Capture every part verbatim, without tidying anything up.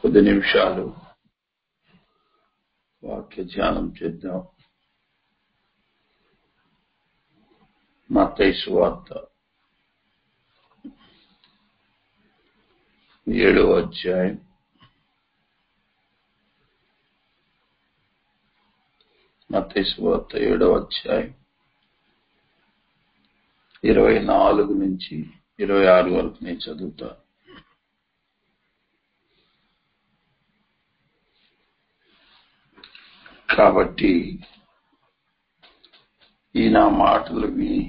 కొద్ది నిమిషాలు వాక్య ధ్యానం చేద్దాం. మత్తయి సువార్త ఏడవ అధ్యాయం మత్తయి సువార్త ఏడవ అధ్యాయం ఇరవై నాలుగు నుంచి ఇరవై ఆరు వరకు నేను చదువుతాను. కాబట్టి ఈ నా మాటలు విని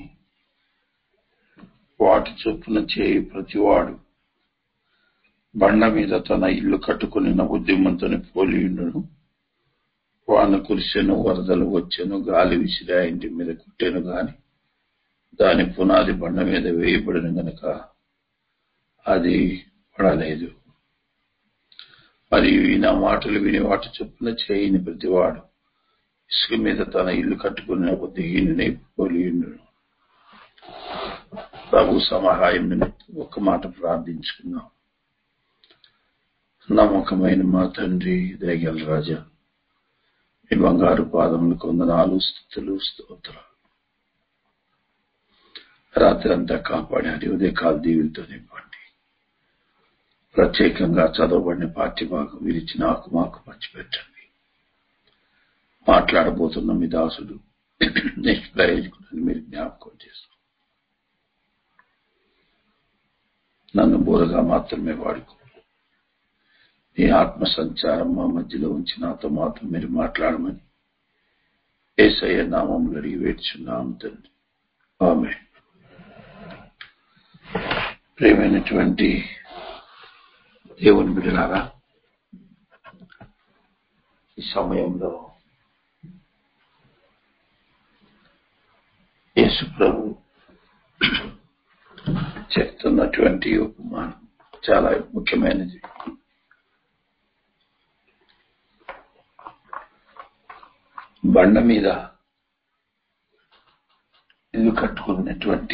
వాటి చొప్పున చేయి ప్రతివాడు బండ మీద తన ఇల్లు కట్టుకుని బుద్ధిమంతుని పోలియుండును. వాన కురిసెను, వరదలు వచ్చెను, గాలి విసిరి ఆ ఇంటి మీద కుట్టెను గాని దాని పునాది బండ మీద వేయబడిన గనక అది పడలేదు. మరియు ఈ నా మాటలు విని వాటి చొప్పున చేయని ప్రతివాడు ఇసుక మీద తన ఇల్లు కట్టుకున్న బుద్ధిహీనుని పోలియుండును. ప్రభు సహాయం నిమిత్తం ఒక్క మాట ప్రార్థించుకున్నాం. నమ్మకమైన మా తండ్రి, దయగల రాజా, మీ బంగారు పాదములకు వందనాలు, స్తుతులు, స్తోత్రాలు. రాత్రి అంతా కాపాడారు. ఉదయకాల దీవులతో నింపండి. ప్రత్యేకంగా చదవబడిన పాఠ్య భాగం విరిచి నాకు మాకు పంచిపెట్టండి. మాట్లాడబోతున్న మీ దాసుడు నిష్ప్రయోజకుడని మీరు జ్ఞాపకం చేస్తారు. నన్ను బోధగా మాత్రమే వాడుకో. మీ ఆత్మ సంచారం మా మధ్యలో ఉంచి నాతో మాత్రం మీరు మాట్లాడమని యేసయ్య నామములో అడిగి వేడుచున్నాం తండ్రి, ఆమేన్. ప్రియమైనటువంటి దేవుని బిడ్డలారా, ఈ సమయంలో యేసు ప్రభు చెప్తున్నటువంటి ఉపమానం చాలా ముఖ్యమైనది. బండ మీద ఇల్లు కట్టుకున్నటువంటి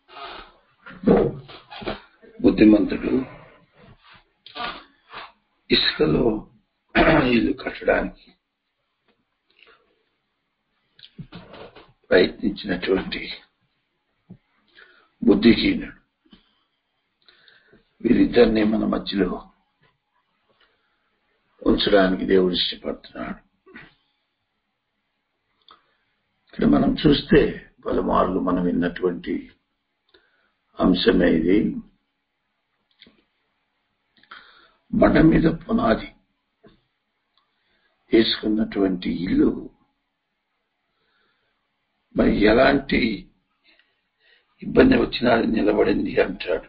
బుద్ధిమంతుడు ఇసుకలో ఇల్లు కట్టడానికి ప్రయత్నించినటువంటి బుద్ధిహీనుడు. వీరిద్దరిని మన మధ్యలో ఉంచడానికి దేవుడు ఇష్టపడుతున్నాడు. ఇక్కడ మనం చూస్తే పలుమార్లు మనం విన్నటువంటి అంశమే ఇది. బండ మీద పునాది వేసుకున్నటువంటి ఇల్లు మరి ఎలాంటి ఇబ్బంది వచ్చినా నిలబడింది అంటాడు.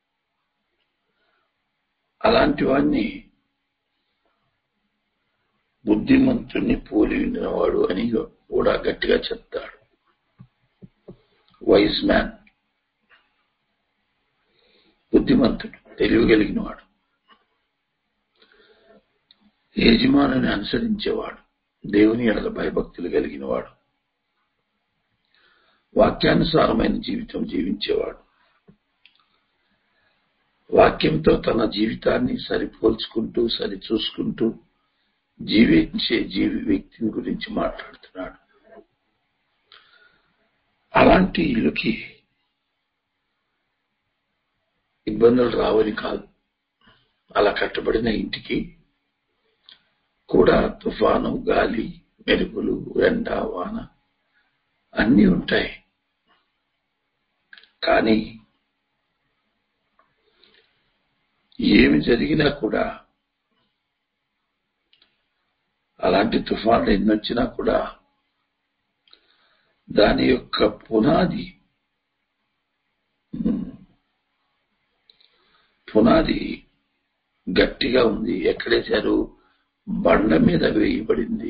అలాంటి వాడిని బుద్ధిమంతుణ్ణి పోలి ఉన్నవాడు అని కూడా గట్టిగా చెప్తాడు. వైజ్ మ్యాన్, బుద్ధిమంతుడు, తెలివిగలిగిన వాడు, యజమానుని అనుసరించేవాడు, దేవుని ఎడల భయభక్తులు కలిగిన వాడు, వాక్యానుసారమైన జీవితం జీవించేవాడు, వాక్యంతో తన జీవితాన్ని సరిపోల్చుకుంటూ సరిచూసుకుంటూ జీవించే జీవి వ్యక్తిని గురించి మాట్లాడుతున్నాడు. అలాంటి ఇల్లుకి ఇబ్బందులు రావని కాదు, అలా కట్టబడిన ఇంటికి కూడా తుఫాను, గాలి, మెరుపులు, ఎండ, వాన అన్నీ ఉంటాయి. కానీ ఏమి జరిగినా కూడా, అలాంటి తుఫాన్లు ఎన్నొచ్చినా కూడా దాని యొక్క పునాది పునాది గట్టిగా ఉంది. ఎక్కడేశారు? బండ మీద వేయబడింది.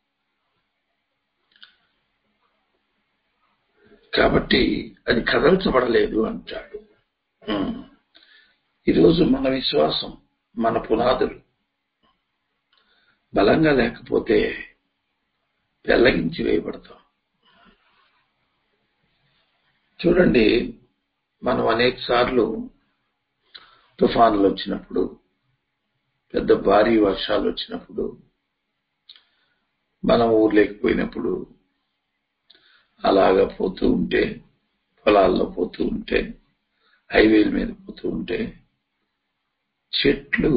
కాబట్టి అది కదల్చబడలేదు అంటాడు. ఈరోజు మన విశ్వాసం, మన పునాదులు బలంగా లేకపోతే పెళ్లగించి వేయబడతాం. చూడండి, మనం అనేక సార్లు తుఫానులు వచ్చినప్పుడు పెద్ద భారీ వర్షాలు వచ్చినప్పుడు మనం ఊర్లోకి పోయినప్పుడు అలాగా పోతూ ఉంటే, పొలాల్లో పోతూ ఉంటే, హైవేల మీద పోతూ ఉంటే చెట్లు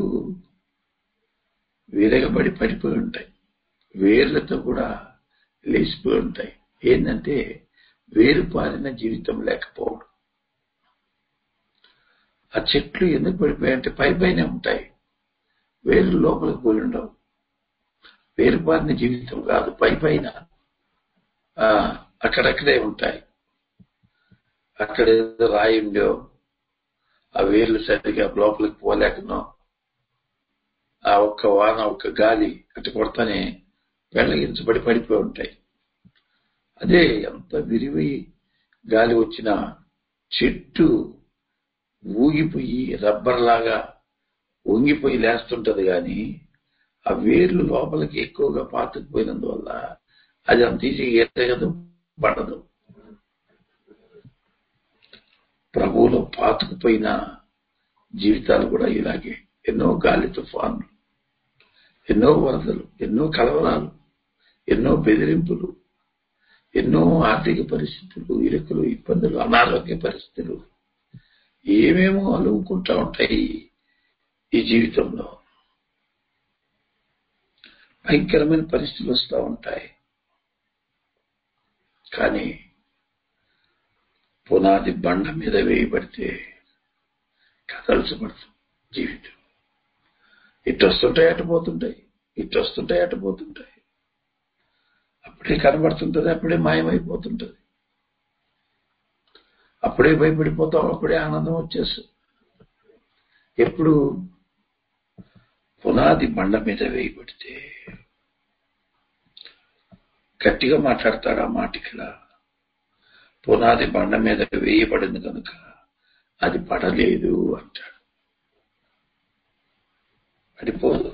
విరగబడి పడిపోయి ఉంటాయి, వేర్లతో కూడా లేచిపోయి ఉంటాయి. ఏంటంటే వేరు పారిన జీవితం లేకపోవడం. ఆ చెట్లు ఎందుకు పడిపోయాయంటే పై పైనే ఉంటాయి, వేరు లోపలికి పోయి ఉండవు. వేరు పారిన జీవితం కాదు, పై పైన అక్కడక్కడే ఉంటాయి. అక్కడ ఏదో రాయి ఉండో ఆ వేర్లు సరిగా లోపలికి పోలేకనో ఆ ఒక్క వాన ఒక్క గాలి అటు కొడతానే వెళ్ళగించబడి పడిపోయి ఉంటాయి. అదే ఎంత విరివి గాలి వచ్చినా చెట్టు ఊగిపోయి రబ్బర్ లాగా వంగిపోయి లేస్తుంటది, కానీ ఆ వేర్లు లోపలికి ఎక్కువగా పాతుకుపోయినందువల్ల అది అంత ఈజీగా ఎదగదు, పడదు. ప్రభువులో పాతుకుపోయిన జీవితాలు కూడా ఇలాగే. ఎన్నో గాలి తుఫాన్లు, ఎన్నో వరదలు, ఎన్నో కలవరాలు, ఎన్నో బెదిరింపులు, ఎన్నో ఆర్థిక పరిస్థితులు, ఇరుకులు, ఇబ్బందులు, అనారోగ్య పరిస్థితులు ఏమేమో అలుముకుంటా ఉంటాయి ఈ జీవితంలో. భయంకరమైన పరిస్థితులు వస్తూ ఉంటాయి. కానీ పునాది బండ మీద వేయబడితే కదల్చబడదు జీవితం. ఇటు వస్తుంటాయి, అటు పోతుంటాయి, ఇటు వస్తుంటాయి, అటు పోతుంటాయి. అప్పుడే కనబడుతుంటది, అప్పుడే మాయమైపోతుంటది. అప్పుడే భయపడిపోతాం, అప్పుడే ఆనందం వచ్చేస్తుంది. ఎప్పుడు పునాది బండ మీద వేయబడితే. గట్టిగా మాట్లాడతాడు ఆ మాట ఇక్కడ. పునాది బండ మీద వేయబడింది కనుక అది పడలేదు అంటాడు. పడిపోదు.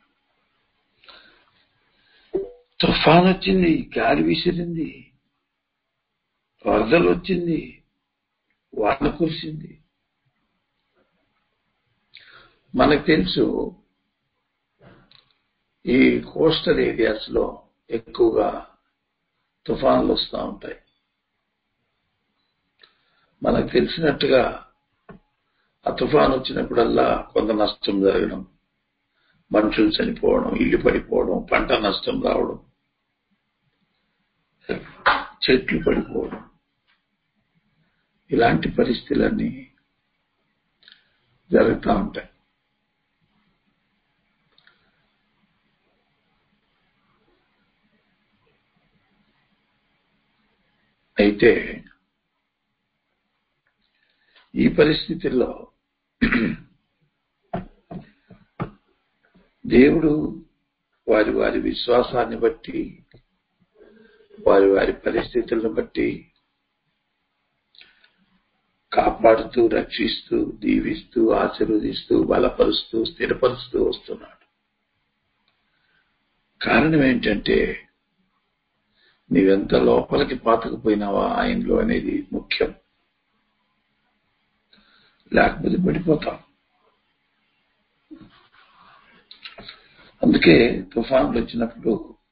తుఫాన్ వచ్చింది, గాలి విసిరింది, వరదలు వచ్చింది, వాన కురిసింది. మనకు తెలుసు ఈ కోస్టల్ ఏరియాస్ లో ఎక్కువగా తుఫాన్లు వస్తూ ఉంటాయి. మనకు తెలిసినట్టుగా ఆ తుఫాన్ వచ్చినప్పుడల్లా కొంత నష్టం జరగడం, మనుషులు చనిపోవడం, ఇల్లు పడిపోవడం, పంట నష్టం రావడం, చెట్లు పడిపోవడం, ఇలాంటి పరిస్థితులన్నీ జరుగుతూ ఉంటాయి. అయితే ఈ పరిస్థితుల్లో దేవుడు వారి వారి విశ్వాసాన్ని బట్టి, వారి వారి పరిస్థితులను బట్టి కాపాడుతూ, రక్షిస్తూ, దీవిస్తూ, ఆశీర్వదిస్తూ, బలపరుస్తూ, స్థిరపరుస్తూ వస్తున్నాడు. కారణం ఏంటంటే నీవెంత లోపలికి పాతుకుపోయినావా ఆయనలో అనేది ముఖ్యం. లేకపోతే పడిపోతాం. అందుకే తుఫాన్లు వచ్చినప్పుడు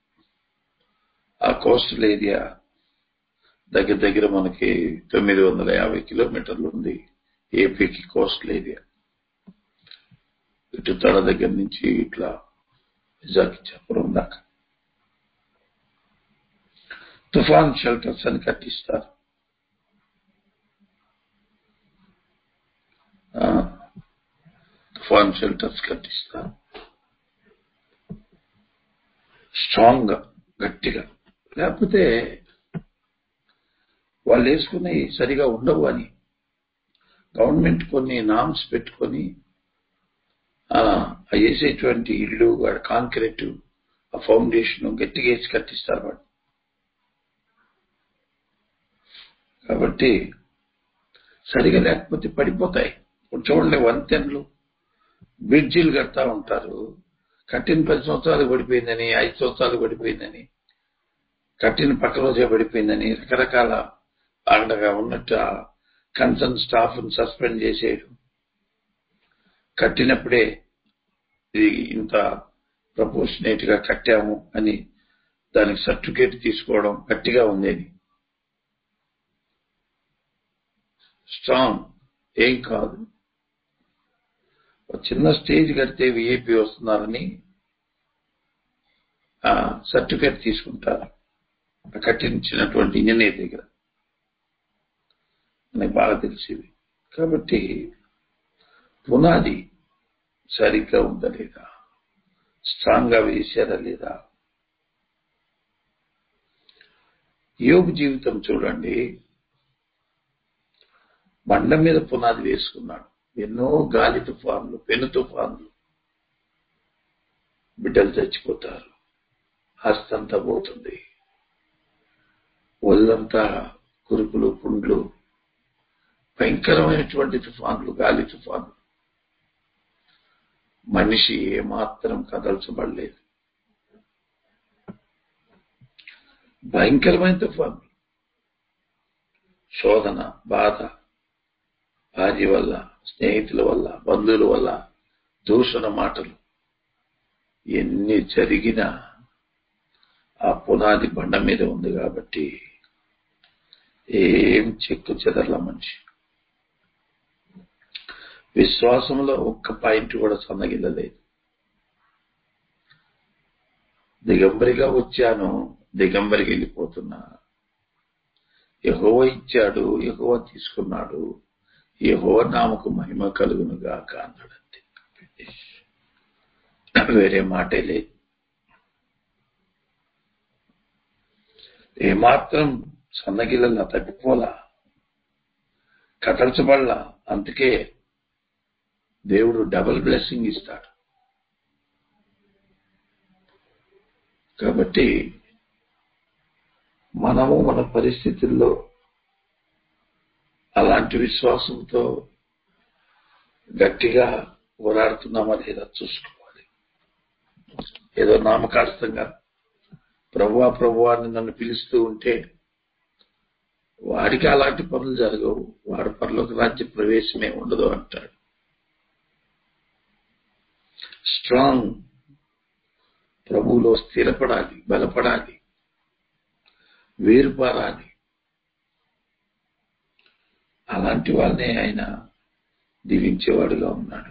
ఆ కోస్టల్ ఏరియా దగ్గర దగ్గర మనకి తొమ్మిది వందల యాభై కిలోమీటర్లు ఉంది ఏపీకి కోస్టల్ ఏరియా. ఇటు తడ దగ్గర నుంచి ఇట్లా విశాఖపట్నం దాకా తుఫాన్ షెల్టర్స్ అని కట్టిస్తారు. తుఫాన్ షెల్టర్స్ కట్టిస్తారు స్ట్రాంగ్ గా, గట్టిగా. లేకపోతే వాళ్ళు వేసుకుని సరిగా ఉండవు అని గవర్నమెంట్ కొన్ని నామ్స్ పెట్టుకొని వేసేటువంటి ఇల్లు, కాంక్రీట్, ఆ ఫౌండేషన్ గట్టిగా వేసి కట్టిస్తారు వాడు. కాబట్టి సరిగా లేకపోతే పడిపోతాయి. చూడండి, వంతెనలు, బ్రిడ్జిలు కడతా ఉంటారు. కట్టిన పది సంవత్సరాలు పడిపోయిందని, ఐదు సంవత్సరాలు పడిపోయిందని, కట్టిన పక్క రోజే పడిపోయిందని రకరకాల అండగా ఉన్నట్టు కన్సర్న్ స్టాఫ్ సస్పెండ్ చేసేయడం, కట్టినప్పుడే ఇది ఇంత ప్రపోర్షనేట్ గా కట్టాము అని దానికి సర్టిఫికేట్ తీసుకోవడం గట్టిగా ఉంది అని. స్ట్రాంగ్ ఏం కాదు. చిన్న స్టేజ్ కడితే విఐపి వస్తున్నారని సర్టిఫికేట్ తీసుకుంటారు కట్టించినటువంటి ఇంజనీర్ దగ్గర. నాకు బాగా తెలిసింది. కాబట్టి పునాది సరిగ్గా ఉందా లేదా, స్ట్రాంగ్ గా వేశారా లేదా. యోబు జీవితం చూడండి. బండ మీద పునాది వేసుకున్నాడు. ఎన్నో గాలి తుఫాన్లు, పెను తుఫాన్లు, బిడ్డలు చచ్చిపోతారు, ఆస్తంతా పోతుంది, ఒళ్ళంతా కురుపులు, పుండ్లు, భయంకరమైనటువంటి తుఫాన్లు, గాలి తుఫాన్లు. మనిషి ఏమాత్రం కదల్చబడలేదు. భయంకరమైన తుఫాన్లు, శోధన, బాధ, భార్య వల్ల, స్నేహితుల వల్ల, బంధువుల వల్ల దూషణ మాటలు ఎన్ని జరిగినా ఆ పునాది బండ మీద ఉంది కాబట్టి ఏం చెక్కు చెదర్ల మనిషి. విశ్వాసంలో ఒక్క పాయింట్ కూడా సన్నగిల్లలేదు. దిగంబరిగా వచ్చాను, దిగంబరికి వెళ్ళిపోతున్నా. యెహోవా ఇచ్చాడు, యెహోవా తీసుకున్నాడు, యెహోవా నామకు మహిమ కలుగునుగాక అన్నాడంతే. వేరే మాటే లేదు. ఏమాత్రం సన్నగిల్లలా, తప్పిపోలా, కదల్చబడలా. అందుకే దేవుడు డబుల్ బ్లెస్సింగ్ ఇస్తాడు. కాబట్టి మనము మన పరిస్థితుల్లో అలాంటి విశ్వాసంతో గట్టిగా పోరాడుతున్నామా లేదా చూసుకోవాలి. ఏదో నామకార్థంగా ప్రభువా ప్రభువా అని నన్ను పిలుస్తూ ఉంటే వాడికి అలాంటి పనులు జరగవు, వాడి పరలోక రాజ్య ప్రవేశమే ఉండదు అంటాడు. స్ట్రాంగ్, ప్రభువులో స్థిరపడాలి, బలపడాలి, వేరుపారాలి. అలాంటి వాళ్ళనే ఆయన దీవించేవాడుగా ఉన్నాడు.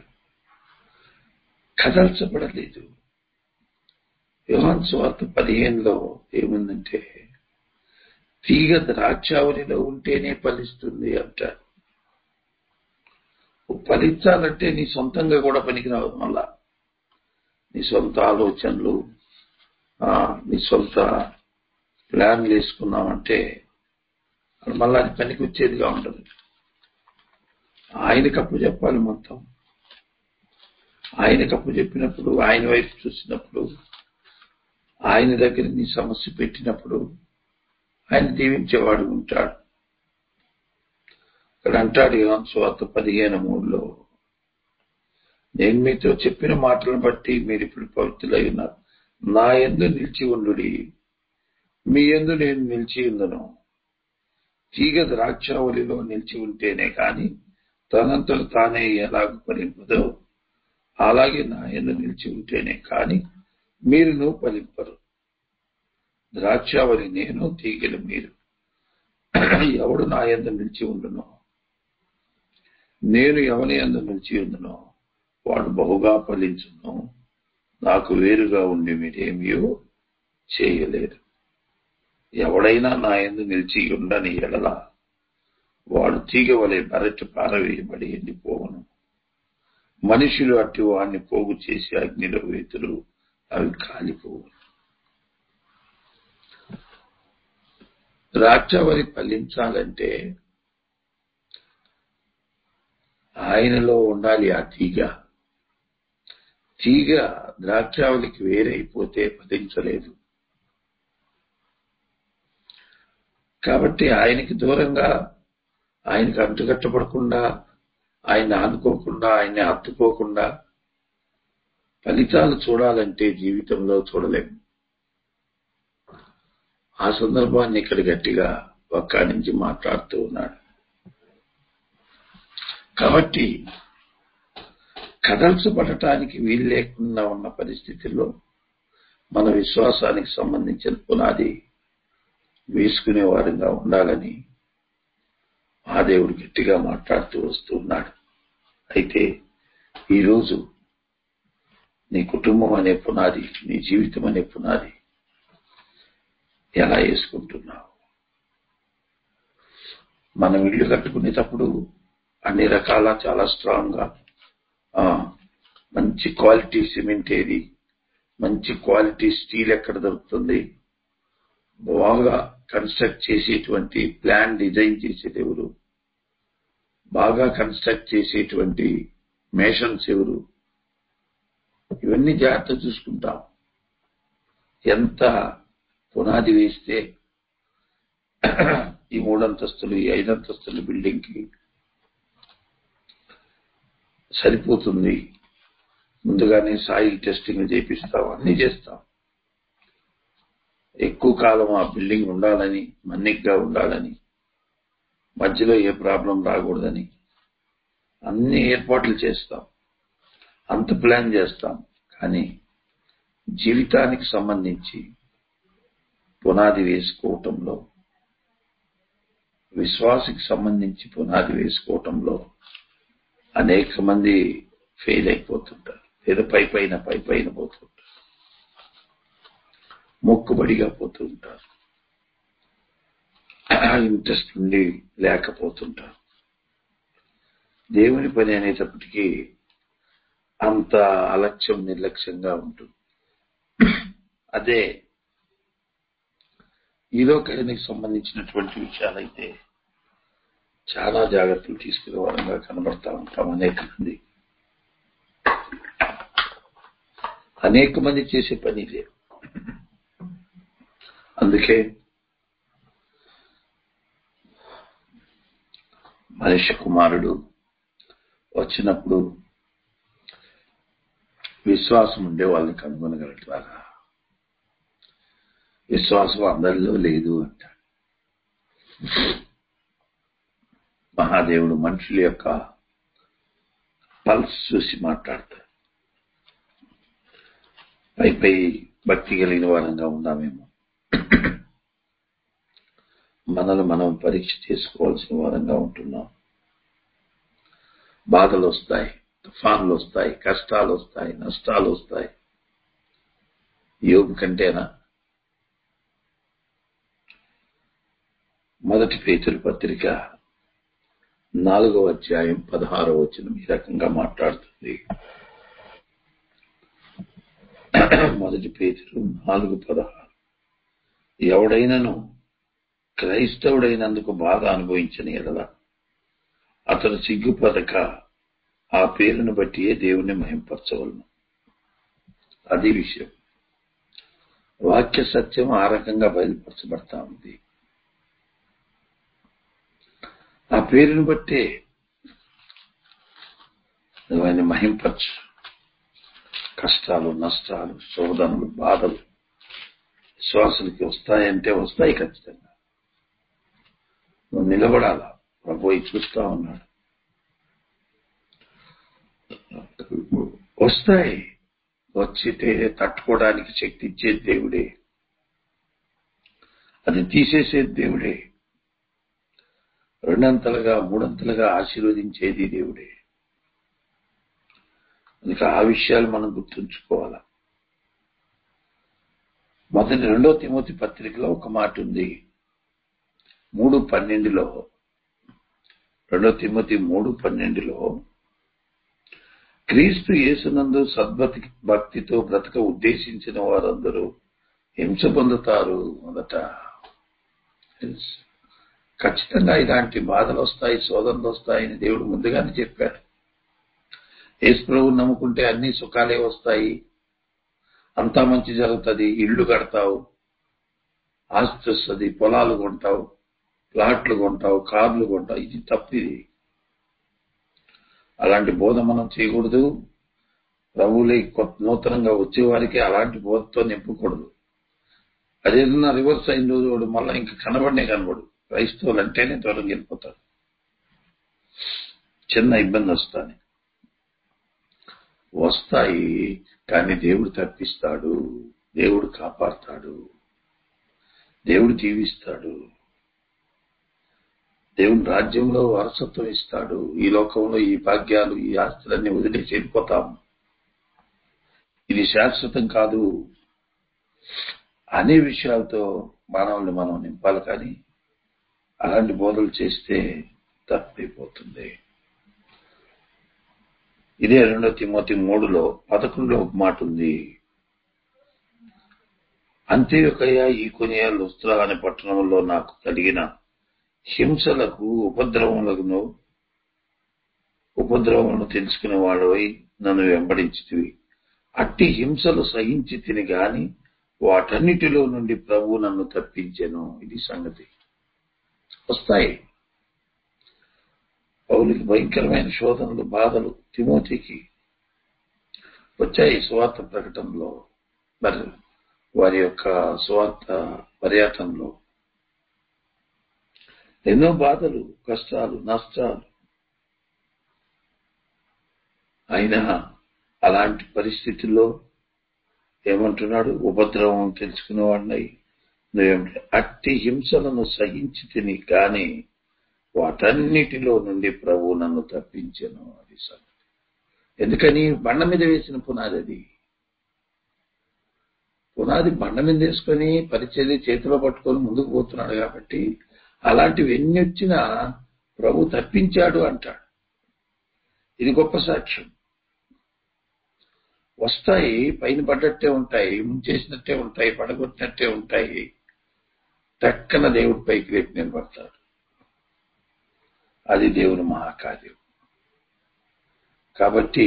కదల్చబడలేదు. యోహాను సువార్త పదిహేనులో ఏముందంటే తీగ ద్రాక్షావళిలో ఉంటేనే ఫలిస్తుంది అంటారు. ఫలించాలంటే నీ సొంతంగా కూడా పనికిరావు. మళ్ళా నీ సొంత ఆలోచనలు, నీ సొంత ప్లాన్లు వేసుకున్నామంటే మళ్ళా అది పనికి వచ్చేదిగా ఉండదు. ఆయన కప్పు చెప్పాలి మొత్తం. ఆయన కప్పు చెప్పినప్పుడు, ఆయన వైపు చూసినప్పుడు, ఆయన దగ్గర నీ సమస్య పెట్టినప్పుడు ఆయన దీవించేవాడు ఉంటాడు. ఇక్కడ అంటాడు యోహాను సువార్త పదిహేను మూడులో, నేను మీతో చెప్పిన మాటలను బట్టి మీరు ఇప్పుడు పవిత్రులై ఉన్నారు. నా యందు నిలిచి ఉండుడి, మీ యందు నేను నిలిచి ఉందును. తీగ ద్రాక్షావళిలో నిలిచి ఉంటేనే కాని తనంతట తానే ఎలాగ ఫలింపదో అలాగే నా యందు నిలిచి ఉంటేనే కాని మీరును ఫలింపరు. ద్రాక్షావళి నేను, తీగలు మీరు. ఎవడు నా యందు నిలిచి ఉండునో, నేను ఎవని యందు నిలిచి ఉండునో వాడు బహుగా ఫలించును. నాకు వేరుగా ఉండి మీరేమీ చేయలేరు. ఎవడైనా నా యందు నిలిచి ఉండని ఎడల వాడు తీగ వలె బరటి పారవేయబడి ఎండిపోవను. మనుషులు అట్టి వాడిని పోగు చేసి అగ్నిలో వేతురు, అవి కాలిపోవు. ద్రాక్షవల్లి ఫలించాలంటే ఆయనలో ఉండాలి ఆ తీగ. తీగ ద్రాక్షావళికి వేరైపోతే ఫలించలేదు. కాబట్టి ఆయనకి దూరంగా, ఆయనకి అంటుకట్టబడకుండా, ఆయన ఆనుకోకుండా, ఆయన్ని హత్తుకోకుండా ఫలితాలు చూడాలంటే జీవితంలో చూడలేము. ఆ సందర్భాన్ని ఇక్కడ గట్టిగా వక్కాణించి మాట్లాడుతూ ఉన్నాడు. కాబట్టి కదల్చబడటానికి వీలు లేకుండా ఉన్న పరిస్థితుల్లో మన విశ్వాసానికి సంబంధించిన పునాది వేసుకునే వారిగా ఉండాలని ఆ దేవుడు గట్టిగా మాట్లాడుతూ వస్తున్నాడు. అయితే ఈరోజు నీ కుటుంబం అనే పునాది, నీ జీవితం అనే పునాది ఎలా వేసుకుంటున్నావు? మనం ఇల్లు కట్టుకునేటప్పుడు అన్ని రకాల చాలా స్ట్రాంగ్ గా మంచి క్వాలిటీ సిమెంట్ ఏది, మంచి క్వాలిటీ స్టీల్ ఎక్కడ దొరుకుతుంది, బాగా కన్స్ట్రక్ట్ చేసేటువంటి ప్లాన్ డిజైన్ చేసేది ఎవరు, బాగా కన్స్ట్రక్ట్ చేసేటువంటి మేషన్స్ ఎవరు, ఇవన్నీ జాగ్రత్త చూసుకుంటాం. ఎంత పునాది వేస్తే ఈ మూడంతస్తులు ఈ ఐదంతస్తుల బిల్డింగ్ కి సరిపోతుంది, ముందుగానే సాయిల్ టెస్టింగ్ చేపిస్తాం, అన్ని చేస్తాం. ఎక్కువ కాలం ఆ బిల్డింగ్ ఉండాలని, మన్నిగ్గా ఉండాలని, మధ్యలో ఏ ప్రాబ్లం రాకూడదని అన్ని ఏర్పాట్లు చేస్తాం, అంత ప్లాన్ చేస్తాం. కానీ జీవితానికి సంబంధించి పునాది వేసుకోవటంలో, విశ్వాసకి సంబంధించి పునాది వేసుకోవటంలో అనేక మంది ఫెయిల్ అయిపోతుంటారు. ఏదో పై పైన పై పైన పోతుంటారు, మొక్కుబడిగా పోతూ ఉంటారు, ఇంట్రెస్ట్ ఉండి లేకపోతుంటారు. దేవుని పని అనేటప్పటికీ అంత అలక్ష్యం నిర్లక్ష్యంగా ఉంటుంది. అదే ఈ లోకానికి సంబంధించినటువంటి విషయాలైతే చాలా జాగ్రత్తలు తీసుకునే వారంగా కనబడతా ఉంటాం. అనేక మంది అనేక మంది చేసే పని ఇదే. అందుకే మనిషి కుమారుడు వచ్చినప్పుడు విశ్వాసం ఉండే వాళ్ళని కనుగొనగలగాలా, విశ్వాసం అందరిలో లేదు అంటాడు. మహాదేవుడు మనుషుల యొక్క పల్స్ చూసి మాట్లాడతాడు. పై పై భక్తి కలిగిన వారంగా ఉన్నామేమో, మనల్ని మనం పరీక్ష చేసుకోవాల్సిన వారంగా ఉంటున్నాం. బాధలు వస్తాయి, తుఫాన్లు వస్తాయి, కష్టాలు వస్తాయి, నష్టాలు వస్తాయి. యోబు కంటేనా? మొదటి పేతురు పత్రిక నాలుగో అధ్యాయం పదహారో వచనం ఈ రకంగా మాట్లాడుతుంది. మొదటి పేతురు నాలుగు పదహారు ఎవడైనను క్రైస్తవుడైనందుకు బాధ అనుభవించని ఎడల అతను సిగ్గుపడక ఆ పేరును బట్టియే దేవుణ్ణి మహింపరచవలను. అది విషయం. వాక్య సత్యం ఆ రకంగా బయలుపరచబడతా ఉంది. ఆ పేరును బట్టే నువ్వు ఆయన మహింపరచు. కష్టాలు, నష్టాలు, శోధనలు, బాధలు విశ్వాసులకి వస్తాయంటే వస్తాయి ఖచ్చితంగా. నువ్వు నిలబడాలా. ప్రభువు చూస్తా ఉన్నాడు. వస్తాయి, వచ్చితే తట్టుకోవడానికి శక్తి ఇచ్చేది దేవుడే, అది తీసేసేది దేవుడే, రెండంతలుగా మూడంతలుగా ఆశీర్వదించేది దేవుడే. అందుకే ఆ విషయాలు మనం గుర్తుంచుకోవాలా. మొదటి రెండో తిమోతి పత్రికలో ఒక మాట ఉంది. మూడు పన్నెండులో రెండో తిమోతి మూడు పన్నెండులో క్రీస్తు యేసునందు సద్భక్తి భక్తితో బ్రతక ఉద్దేశించిన వారందరూ హింస పొందుతారు. మొదట ఖచ్చితంగా ఇలాంటి బాధలు వస్తాయి, శోధనలు వస్తాయని దేవుడు ముందుగానే చెప్పాడు. యేసు ప్రభువుని నమ్ముకుంటే అన్ని సుఖాలే వస్తాయి, అంతా మంచి జరుగుతుంది, ఇళ్ళు కడతావు, ఆస్తి వస్తుంది, పొలాలు కొంటావు, ప్లాట్లు కొంటావు, కార్లు కొంటావు. ఇది తప్పిది. అలాంటి బోధ మనం చేయకూడదు. ప్రభువులే నూతనంగా వచ్చేవారికి అలాంటి బోధతో నింపకూడదు. అదేదన్నా రివర్స్ అయిన రోజు వాడు మళ్ళా ఇంకా కనబడినే కనబడు. క్రైస్తవులు అంటేనే దూరం వెళ్ళిపోతాడు, చిన్న ఇబ్బంది వస్తుంది. వస్తాయి, కానీ దేవుడు తప్పిస్తాడు, దేవుడు కాపాడతాడు, దేవుడు జీవిస్తాడు, దేవుని రాజ్యంలో వారసత్వం ఇస్తాడు. ఈ లోకంలో ఈ భాగ్యాలు, ఈ ఆస్తులన్నీ వదిలేసి వెళ్ళిపోతాం, ఇది శాశ్వతం కాదు అనే విషయాలతో మానవుల్ని మనం నింపాలి. కానీ అలాంటి బోధలు చేస్తే తప్పైపోతుంది. ఇదే రెండో తిమోతి మూడులో పదకొండులో ఒక మాట ఉంది. అంత్యొకయ ఈ కొనియ లుస్త్ర అనే పట్టణంలో నాకు కలిగిన హింసలకు ఉపద్రవములను ఉపద్రవములను తెలుసుకునే వాడవై నన్ను వెంబడించితివి. అట్టి హింసలు సహించి తిని గాని వాటన్నిటిలో నుండి ప్రభు నన్ను తప్పించెను. ఇది సంగతి. వస్తాయి. పౌలుకి భయంకరమైన శోధనలు, బాధలు తిమోతికి వచ్చాయి. సువార్త ప్రకటనలో, మరి వారి యొక్క సువార్త పర్యటనలో ఎన్నో బాధలు, కష్టాలు, నష్టాలు. అయినా అలాంటి పరిస్థితుల్లో ఏమంటున్నాడు? ఉపద్రవం తెలుసుకునేవాడినై నువ్వేమిటి అట్టి హింసలను సహించి తిని కానీ వాటన్నిటిలో నుండి ప్రభు నన్ను తప్పించెను. అది సంగతి. ఎందుకని? బండ మీద వేసిన పునాది అది. పునాది బండ మీద వేసుకొని పరిచర్య చేతిలో పట్టుకొని ముందుకు పోతున్నాడు కాబట్టి అలాంటివి ఎన్ని వచ్చినా ప్రభు తప్పించాడు అంటాడు. ఇది గొప్ప సాక్ష్యం. వస్తాయి, పైన పడ్డట్టే ఉంటాయి, ముంచేసినట్టే ఉంటాయి, పడగొట్టినట్టే ఉంటాయి. టక్కన దేవుడి పైకి రేపు నిలబడతాడు. అది దేవుని మహాకార్యం. కాబట్టి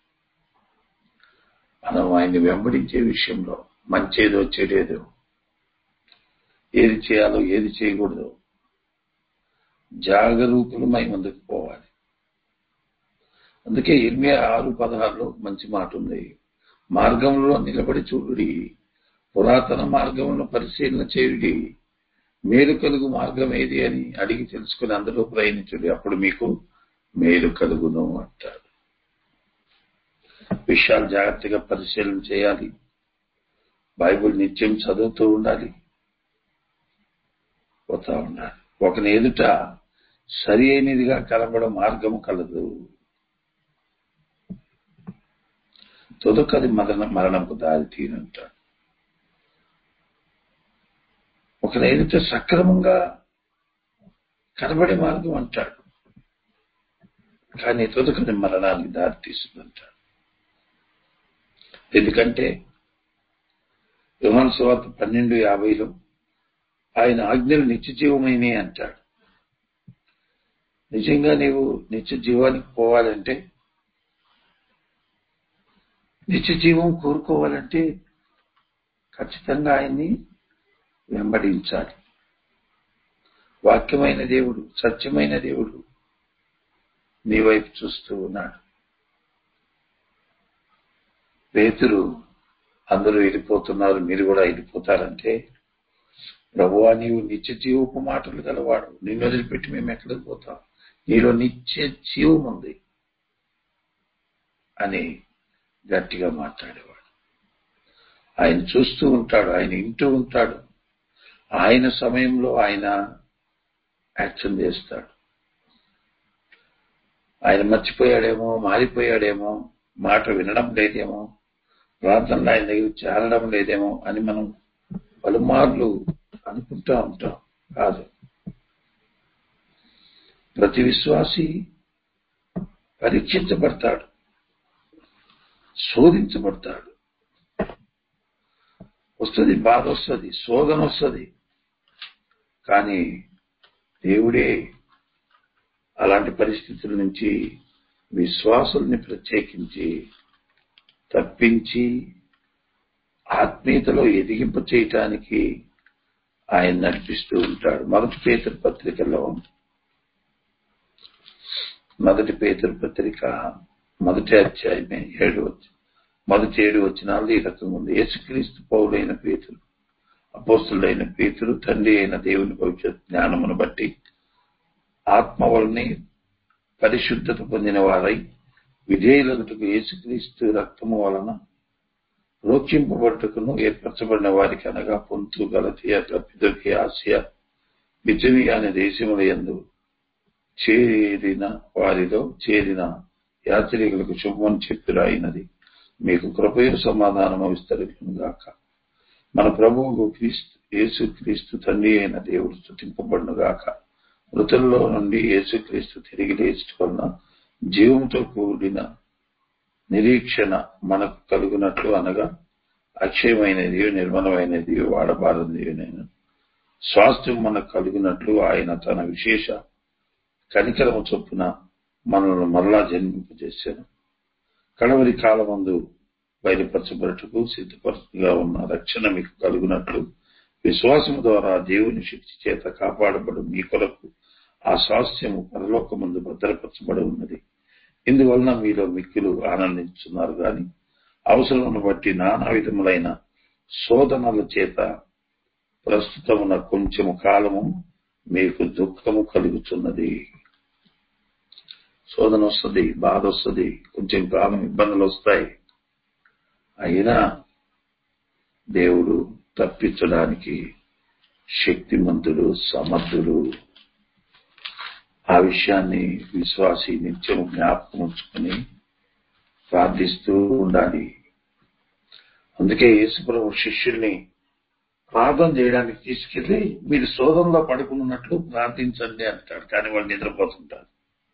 మనం ఆయన్ని వెంబడించే విషయంలో మంచేదో చెడేదో, ఏది చేయాలో ఏది చేయకూడదు జాగరూకులమై ముందుకు పోవాలి. అందుకే ఇర్మియా ఆరు పదహారులో మంచి మాట ఉంది. మార్గంలో నిలబడి చూడుడి, పురాతన మార్గంలో పరిశీలన చేయుడి, మేలు కలుగు మార్గం ఏది అని అడిగి తెలుసుకుని అందులో ప్రయాణించుడి, అప్పుడు మీకు మేలు కలుగును అంటాడు. విషయాలు జాగ్రత్తగా పరిశీలన చేయాలి. బైబిల్ నిత్యం చదువుతూ ఉండాలి, పోతా ఉండాలి. ఒకని ఎదుట సరి అయినదిగా కనబడే మార్గము కలదు, తొదకది మరణ మరణంకు దారి తీనంటాడు. ఒకని ఎదుట సక్రమంగా కనబడే మార్గం అంటాడు, కానీ తొదకది మరణానికి దారి తీస్తుందంటాడు. ఎందుకంటే యోహాను సువార్త పన్నెండు యాభైలో ఆయన ఆజ్ఞలు నిత్య జీవమైనవి అంటాడు. నిజంగా నీవు నిత్య జీవానికి పోవాలంటే, నిత్య జీవం కోరుకోవాలంటే ఖచ్చితంగా ఆయన్ని వెంబడించాలి. వాక్యమైన దేవుడు, సత్యమైన దేవుడు నీ వైపు చూస్తూ ఉన్నాడు. పేతురు అందరూ వెళ్ళిపోతున్నారు, మీరు కూడా వెళ్ళిపోతారంటే, ప్రభువా నీవు నిత్య జీవపు మాటలు గలవాడు, నిన్ను వదిలిపెట్టి మేము ఎక్కడికి పోతాం, నీలో నిత్య జీవం ఉంది అని గట్టిగా మాట్లాడేవాడు. ఆయన చూస్తూ ఉంటాడు, ఆయన వింటూ ఉంటాడు, ఆయన సమయంలో ఆయన యాక్షన్ చేస్తాడు. ఆయన మర్చిపోయాడేమో, మారిపోయాడేమో, మాట వినడం లేదేమో, ప్రార్థనలు ఆయన దగ్గర చేరడం లేదేమో అని మనం పలుమార్లు అనుకుంటా ఉంటాం. కాదు, ప్రతి విశ్వాసి పరీక్షించబడతాడు, శోధించబడతాడు. వస్తుంది, బాధ వస్తుంది, శోధన వస్తుంది, కానీ దేవుడే అలాంటి పరిస్థితుల నుంచి విశ్వాసుల్ని ప్రత్యేకించి తప్పించి ఆత్మీయతలో ఎదిగింప చేయటానికి ఆయన నడిపిస్తూ ఉంటాడు. మొదటి పేతురు పత్రికలో మొదటి పేతురు పత్రిక మొదటి అధ్యాయమే ఏడు వచ్చి మొదటి ఏడు వచనాలు ఈ రకంగా ఉంది. యేసుక్రీస్తు పౌలైన పేతురు, అపోస్తులైన పేతురు, తండ్రి అయిన దేవుని భవిష్యత్ జ్ఞానమును బట్టి ఆత్మ వలనే పరిశుద్ధత పొందిన వారై విధేయులగుటకు యేసుక్రీస్తు రక్తము వలన రోక్షింపబడుటకును ఏర్పరచబడిన వారికి అనగా పొంతు గలతీయ కప్పిదొకి ఆసియా బితునియ అనే దేశముల యందు చేరిన వారిలో చేరిన యాత్రికులకు శుభమని చెప్పురాయినది. మీకు కృపయు సమాధానము విస్తరించును గాక. మన ప్రభువు క్రీస్తు యేసు క్రీస్తు తండ్రి అయిన దేవుడు స్తుతింపబడును గాక. మృతుల్లో నుండి యేసుక్రీస్తు తిరిగి లేచుట వలన జీవముతో కూడిన నిరీక్షణ మనకు కలుగునట్లు, అనగా అక్షయమైనది నిర్మలమైనది వాడబారది స్వాస్థ్యం మనకు కలుగునట్లు ఆయన తన విశేష కనికరము చొప్పున మనల్ని మరలా జన్మింపజేశాను. కడవరి కాలమందు బయలుపరచబడుటకు సిద్ధపరచుగా ఉన్న రక్షణ మీకు కలుగునట్లు విశ్వాసము ద్వారా దేవుని శక్తి చేత కాపాడబడు మీ కొరకు ఆ స్వాస్థ్యము పరలోకమందు భద్రపరచబడి ఉన్నది. ఇందువలన మీలో మిక్కులు ఆనందించున్నారు గాని అవసరమును బట్టి నానా విధములైన శోధనల చేత ప్రస్తుతమున కొంచెము కాలము మీకు దుఃఖము కలుగుతున్నది. శోధన వస్తుంది, బాధ వస్తుంది, కొంచెం కాలం ఇబ్బందులు వస్తాయి. అయినా దేవుడు తప్పించడానికి శక్తిమంతుడు, సమర్థుడు. ఆ విషయాన్ని విశ్వాసి నిత్యం జ్ఞాపకం ఉంచుకొని ప్రార్థిస్తూ ఉండాలి. అందుకే యేసుప్రభు శిష్యుల్ని ప్రార్థన చేయడానికి తీసుకెళ్లి మీరు శోధనలో పడుకున్నట్లు ప్రార్థించండి అంటాడు. కానీ వాళ్ళు నిద్రపోతుంటారు.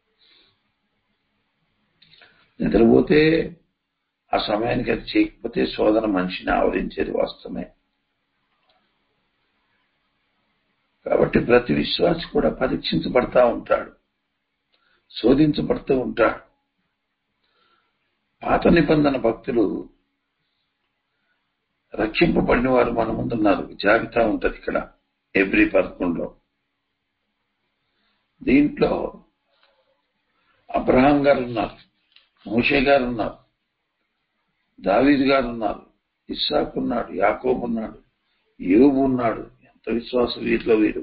నిద్రపోతే ఆ సమయానికి అది చేయకపోతే శోధన మనిషిని ఆవరించేది వాస్తవమే. కాబట్టి ప్రతి విశ్వాసి కూడా పరీక్షించబడతా ఉంటాడు, శోధించబడుతూ ఉంటాడు. పాత నిబంధన భక్తులు రక్షింపబడిన వారు మన ముందున్నారు. జాబితా ఉంటది ఇక్కడ హెబ్రీ పదకొండులో. దీంట్లో అబ్రహాం గారు ఉన్నారు, మోషే గారు ఉన్నారు, దావీదు గారు ఉన్నారు, ఇస్సాకు ఉన్నాడు, యాకోబు ఉన్నాడు, యోబు ఉన్నాడు. ఎంత విశ్వాసం వీరిలో వీరు.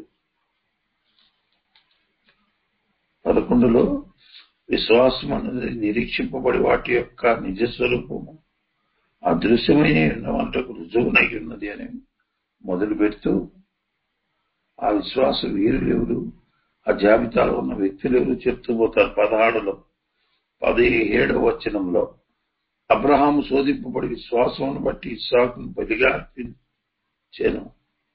పదకొండులో విశ్వాసం అనేది నిరీక్షింపబడి వాటి యొక్క నిజస్వరూపము అదృశ్యమైన వంటకు రుజువునై ఉన్నది అని మొదలు పెడుతూ ఆ విశ్వాస వీరులు ఎవరు, ఆ జాబితాలో ఉన్న వ్యక్తులు ఎవరు చెప్తూ పోతారు. పదహారులో పదిహేడవ వచనంలో అబ్రహాము శోధింపబడి విశ్వాసమును బట్టి ఇస్సాకును బలిగా అర్పించెను.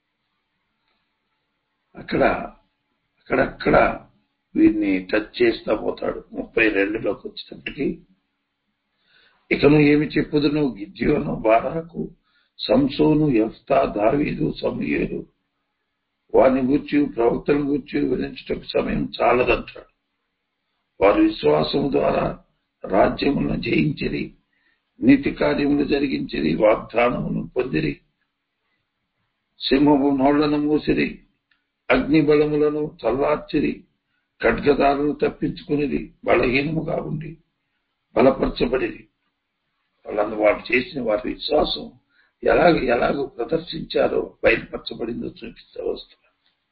అక్కడ అక్కడక్కడ వీరిని టచ్ చేస్తా పోతాడు. ముప్పై రెండులోకి వచ్చేటప్పటికి ఇకను ఏమి చెప్పుదును, గిద్యోను, బారాకు, సంసోను, యెఫ్తా, దావీదు, సమూయేలు వారిని గూర్చి ప్రవక్తలను గూర్చి వివరించుటకు సమయం చాలదంటాడు. వారు విశ్వాసము ద్వారా రాజ్యములను జయించిరి, నీతి కార్యములు జరిగించిరి, వాగ్దానములను పొందిరి, సింహపు నోళ్లను మూసిరి, అగ్ని బలములను చల్లార్చిరి, ఖడ్గదారులను తప్పించుకునిది, బలహీనముగా ఉండి బలపరచబడిరి. వాళ్ళందరూ వారు చేసిన వారి విశ్వాసం ఎలాగ ఎలాగో ప్రదర్శించారో బయలుపరచబడిందో చూపిస్తూ వస్తున్నారు.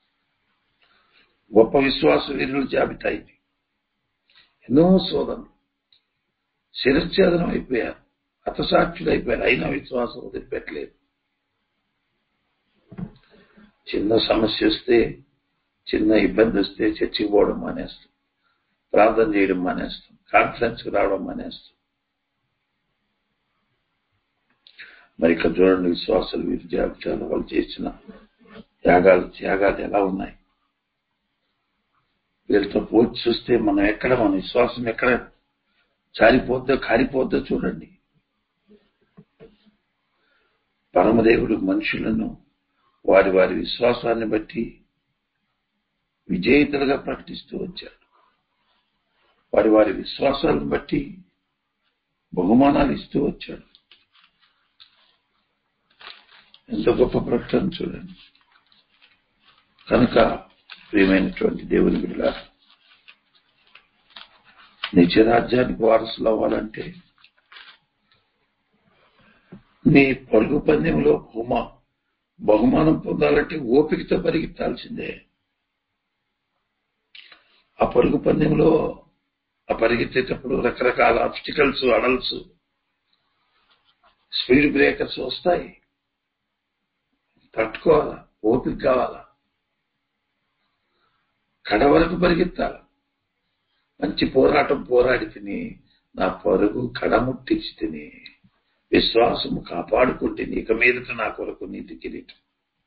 గొప్ప విశ్వాస వీరుల జాబితా ఇది. ఎన్నో శోధనలు, శిరచ్ఛేదనం అయిపోయారు, హతసాక్షులు అయిపోయారు, అయినా విశ్వాసం వదిలిపెట్టలేదు. చిన్న సమస్య వస్తే, చిన్న ఇబ్బంది వస్తే చర్చికి పోవడం మానేస్తాం, ప్రార్థన చేయడం మానేస్తాం, కాన్ఫరెన్స్కి రావడం మానేస్తాం. మరి ఇక్కడ చూడండి, విశ్వాసాలు వీరి జాబితాలో వాళ్ళు చేసిన త్యాగాలు త్యాగాలు ఎలా ఉన్నాయి. వీళ్ళతో పోల్చి చూస్తే మనం ఎక్కడ, మన విశ్వాసం ఎక్కడ చారిపోద్దో కారిపోద్దో చూడండి. పరమదేవుడు మనుషులను వారి వారి విశ్వాసాన్ని బట్టి విజేతలుగా ప్రకటిస్తూ వచ్చాడు. వారి వారి విశ్వాసాలను బట్టి బహుమానాలు ఇస్తూ వచ్చాడు. ఎంత గొప్ప ప్రకటన చూడండి. కనుక ప్రియమైనటువంటి దేవుని బిడ్డలారా, నిత్యరాజ్యానికి వారసులు అవ్వాలంటే నీ పరుగు పందెంలో బహుమా బహుమానం పొందాలంటే ఓపికతో పరిగెత్తాల్సిందే. ఆ పరుగు పందెంలో ఆ పరిగెత్తేటప్పుడు రకరకాల ఆబ్స్టికల్స్, అడల్స్, స్పీడ్ బ్రేకర్స్ వస్తాయి. తట్టుకోవాలా, ఓపిక కావాలా, కడ వరకు పరిగెత్తాలి. మంచి పోరాటం పోరాడి తిని నా పరుగు కడముట్టించి తిని విశ్వాసము కాపాడుకుంటుంది. ఇక మీదట నా కొరకు నీతి కిరీటం,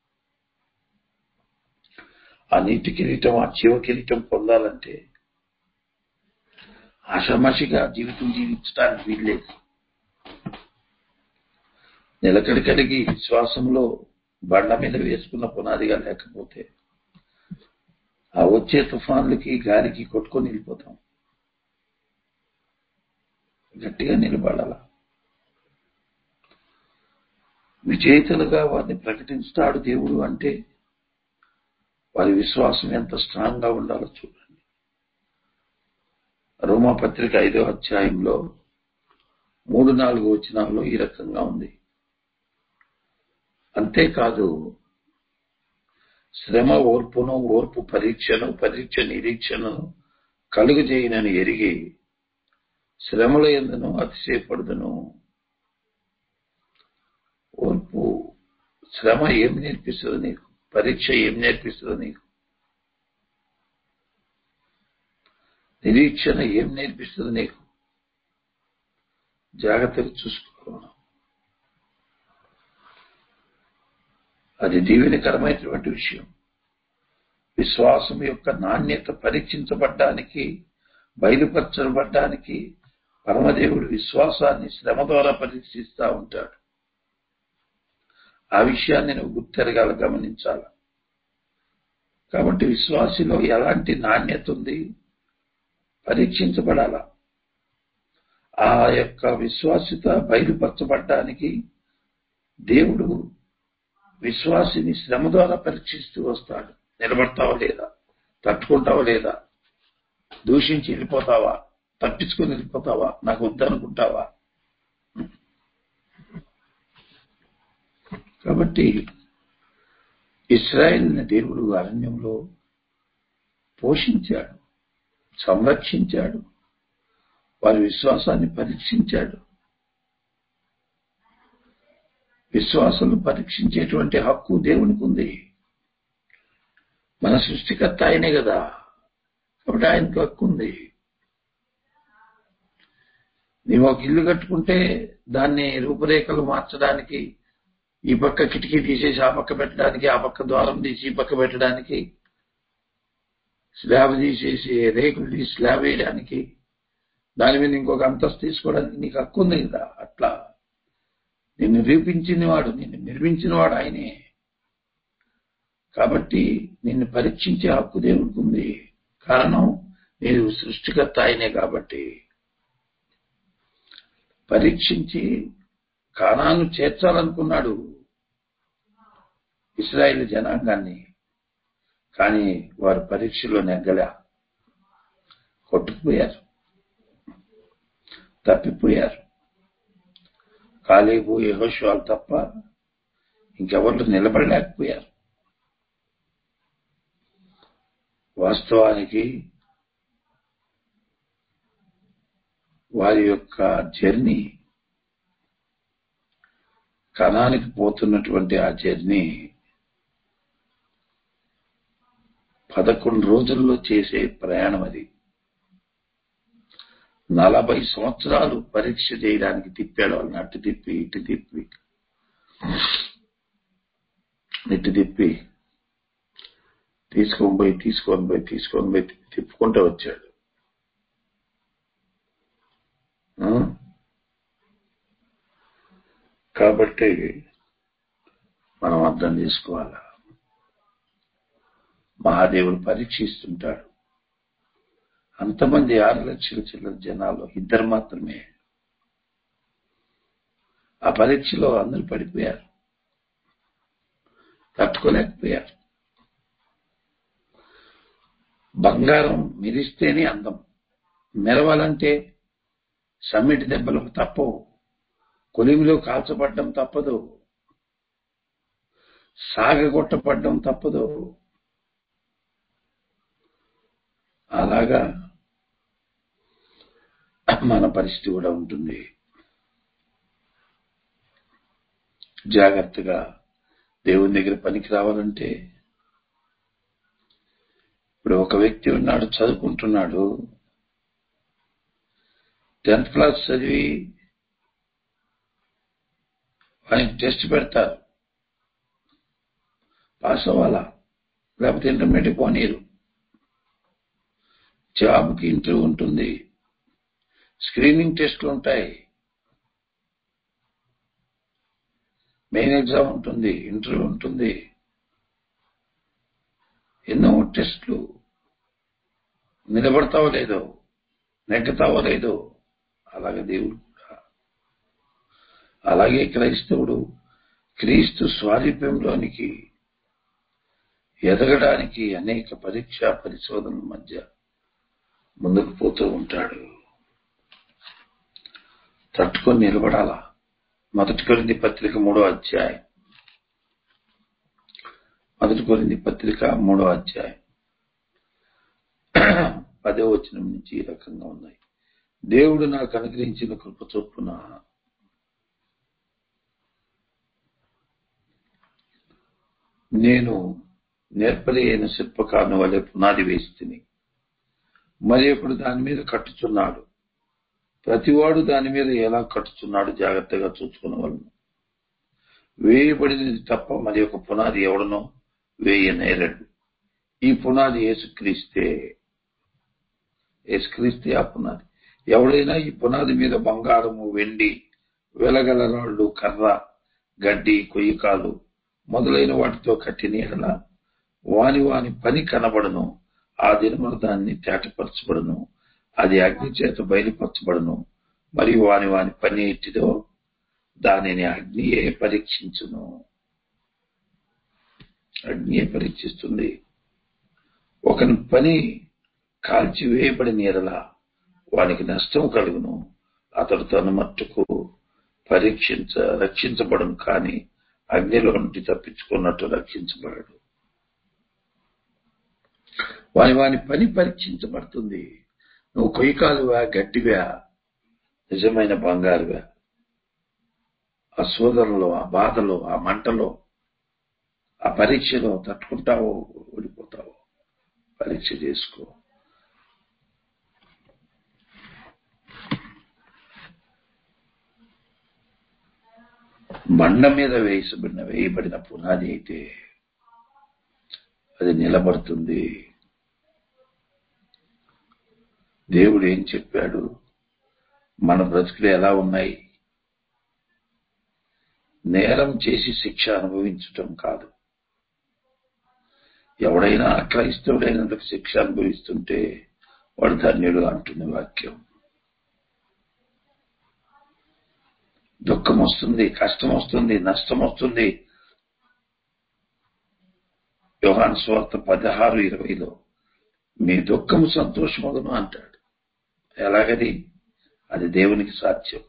ఆ నీతి కిరీటం, ఆ జీవ కిరీటం పొందాలంటే ఆషామాషిగా జీవితం జీవించడానికి వీల్లేదు. నిలకడ కలిగి విశ్వాసంలో బండ మీద వేసుకున్న పునాదిగా లేకపోతే ఆ వచ్చే తుఫాన్లకి గాలికి కొట్టుకొని వెళ్ళిపోతాం. గట్టిగా నిలబడాల. విజేతలుగా వారిని ప్రకటిస్తాడు దేవుడు అంటే వారి విశ్వాసం ఎంత స్ట్రాంగ్ గా ఉండాలో చూడండి. రోమా పత్రిక ఐదో అధ్యాయంలో మూడు నాలుగు వచనాల్లో ఈ రకంగా ఉంది. అంతేకాదు శ్రమ ఓర్పును, ఓర్పు పరీక్షను, పరీక్ష నిరీక్షను కలుగజేయనని ఎరిగి శ్రమల యందును అతిశయపడుదును. ఓర్పు, శ్రమ ఏం నేర్పిస్తుంది నీకు? పరీక్ష ఏం నేర్పిస్తుంది నీకు? నిరీక్షణ ఏం నేర్పిస్తుంది నీకు? జాగ్రత్తగా చూసుకోవాలి. అది దీవెనకరమైనటువంటి విషయం. విశ్వాసం యొక్క నాణ్యత పరీక్షించబడ్డానికి, బయలుపరచబడ్డానికి పరమదేవుడు విశ్వాసాన్ని శ్రమ ద్వారా పరీక్షిస్తా ఉంటాడు. ఆ విషయాన్ని నువ్వు గుర్తెరగాల, గమనించాల. కాబట్టి విశ్వాసిలో ఎలాంటి నాణ్యత ఉంది? పరీక్షించబడాల. ఆ యొక్క విశ్వాసిత బయలుపరచబడ్డానికి దేవుడు విశ్వాసిని శ్రమ ద్వారా పరీక్షిస్తూ వస్తాడు. నిలబడతావా లేదా? తట్టుకుంటావా లేదా? దూషించి వెళ్ళిపోతావా? తప్పించుకొని వెళ్ళిపోతావా? నాకు వద్దనుకుంటావా? కాబట్టి ఇశ్రాయేలుని దేవుడు అరణ్యంలో పోషించాడు, సంరక్షించాడు, వారి విశ్వాసాన్ని పరీక్షించాడు. విశ్వాసాలు పరీక్షించేటువంటి హక్కు దేవునికి ఉంది. మన సృష్టికర్త ఆయనే కదా, కాబట్టి ఆయనకు హక్కు ఉంది. నీవు ఒక ఇల్లు కట్టుకుంటే దాన్ని రూపురేఖలు మార్చడానికి, ఈ పక్క కిటికీ తీసేసి ఆ పక్క పెట్టడానికి, ఆ పక్క ద్వారం తీసి ఈ పక్క పెట్టడానికి, స్లాబ్ తీసేసి రేకులు తీసి స్లాబ్ వేయడానికి, దాని మీద ఇంకొక అంతస్తు తీసుకోవడానికి నీకు హక్కు ఉంది కదా. అట్లా నిన్ను రూపించిన వాడు, నిన్ను నిర్మించిన వాడు ఆయనే. కాబట్టి నిన్ను పరీక్షించే హక్కు దేవుడికి ఉంది. కారణం నీవు సృష్టికర్త ఆయనే కాబట్టి. పరీక్షించి కానాను చేర్చాలనుకున్నాడు ఇశ్రాయేలు జనాంగాన్ని. కానీ వారు పరీక్షలో నెగ్గలే, కొట్టుకుపోయారు, తప్పిపోయారు. కాలేబు, యెహోషువలు తప్ప ఇంకెవరు నిలబడలేకపోయారు. వాస్తవానికి వారి యొక్క జర్నీ, కనానికి పోతున్నటువంటి ఆ జర్నీ పదకొండు రోజుల్లో చేసే ప్రయాణం. అది నలభై సంవత్సరాలు పరీక్ష చేయడానికి తిప్పాడు వాళ్ళని. అటు తిప్పి ఇటు తిప్పి ఇటు తిప్పి తీసుకొని పోయి తీసుకొని పోయి తీసుకొని పోయి తిప్పుకుంటూ వచ్చాడు. కాబట్టి మనం అర్థం చేసుకోవాలా, మహాదేవుడు పరీక్షిస్తుంటాడు. అంతమంది ఆరు లక్షల చిల్లర జనాలు ఇద్దరు మాత్రమే ఆ పరీక్షలో అందరూ పడిపోయారు, తట్టుకోలేకపోయారు. బంగారం మెరిస్తేనే అందం, మెరవాలంటే సమ్మిటి దెబ్బలు తప్పవు, కొలిమిలో కాల్చబడ్డం తప్పదు, సాగగొట్టబడ్డం తప్పదు. అలాగా మన పరిస్థితి కూడా ఉంటుంది. జాగ్రత్తగా దేవుని దగ్గర పనికి రావాలంటే, ఇప్పుడు ఒక వ్యక్తి ఉన్నాడు, చదువుకుంటున్నాడు, టెన్త్ క్లాస్ చదివి ఆయన టెస్ట్ పెడతారు, పాస్ అవ్వాలా, లేకపోతే ఇంటర్మీడియట్ పోనీరు. జాబ్కి ఇంటర్వ్యూ ఉంటుంది, స్క్రీనింగ్ టెస్టులు ఉంటాయి, మెయిన్ ఎగ్జామ్ ఉంటుంది, ఇంటర్వ్యూ ఉంటుంది, ఎన్నో టెస్టులు. నిలబడతావో లేదో, నెగ్గుతావో లేదో. అలాగే దేవుడు కూడా, అలాగే క్రైస్తవుడు క్రీస్తు స్వారూప్యంలోనికి ఎదగడానికి అనేక పరీక్షా పరిశోధనల మధ్య ముందుకు పోతూ ఉంటాడు. తట్టుకొని నిలబడాలా. మొదటి కొరింథీ పత్రిక మూడో అధ్యాయం మొదటి కొరింథీ పత్రిక మూడో అధ్యాయం పదో వచనం నుంచి ఈ రకంగా ఉన్నాయి. దేవుడు నాకు అనుగ్రహించిన కృప చొప్పున నేను నేర్పరి అయిన శిల్పకారుని వలె పునాది వేస్తుని, మరి ఇప్పుడు దాని మీద కట్టుచున్నాడు. ప్రతివాడు దాని మీద ఎలా కట్టుచున్నాడు జాగ్రత్తగా చూసుకునవలెను. వేయబడినది తప్ప మరి ఒక పునాది ఎవడనో వేయనేరడు. ఈ పునాది యేసుక్రీస్తే. యేసుక్రీస్తే ఆ పునాది. ఎవడైనా ఈ పునాది మీద బంగారము, వెండి, వెలగల రాళ్లు, కర్ర, గడ్డి, కొయ్యకాలు మొదలైన వాటితో కట్టిన యెడల వాని వాని పని కనబడును. ఆ దినమున దాన్ని తేటపరచబడును, అది అగ్ని చేత బయలుపరచబడును. మరియు వాని వాని పని ఎట్టిదో దానిని అగ్నియే పరీక్షించును. అగ్నియే పరీక్షిస్తుంది. ఒకని పని కాల్చి వేయబడిన యెడల వానికి నష్టం కలుగును. అతడు తన మట్టుకు పరీక్షించ రక్షించబడును, కానీ అగ్నిలో నుండి తప్పించుకున్నట్టు రక్షించబడడు. వాని వాని పని పరీక్షించబడుతుంది. నువ్వు కొయ్యకాలువా, గడ్డివా, నిజమైన బంగారువా? ఆ శోధనలో, ఆ బాధలో, ఆ మంటలో, ఆ పరీక్షలో తట్టుకుంటావో ఓడిపోతావో పరీక్ష చేసుకో. బండ మీద వేయబడిన వేయబడిన పునాది అయితే అది నిలబడుతుంది. దేవుడు ఏం చెప్పాడు? మన బ్రతుకులు ఎలా ఉన్నాయి? నేరం చేసి శిక్ష అనుభవించటం కాదు. ఎవడైనా క్రైస్తవుడైనందుకు శిక్ష అనుభవిస్తుంటే వాడు ధన్యుడు అంటుంది వాక్యం. దుఃఖం వస్తుంది, కష్టం వస్తుంది, నష్టం వస్తుంది. యోహాను సువార్త పదహారు ఇరవైలో మీ దుఃఖము సంతోషమగును అంటాడు. ఎలాగది? అది దేవునికి సాధ్యం.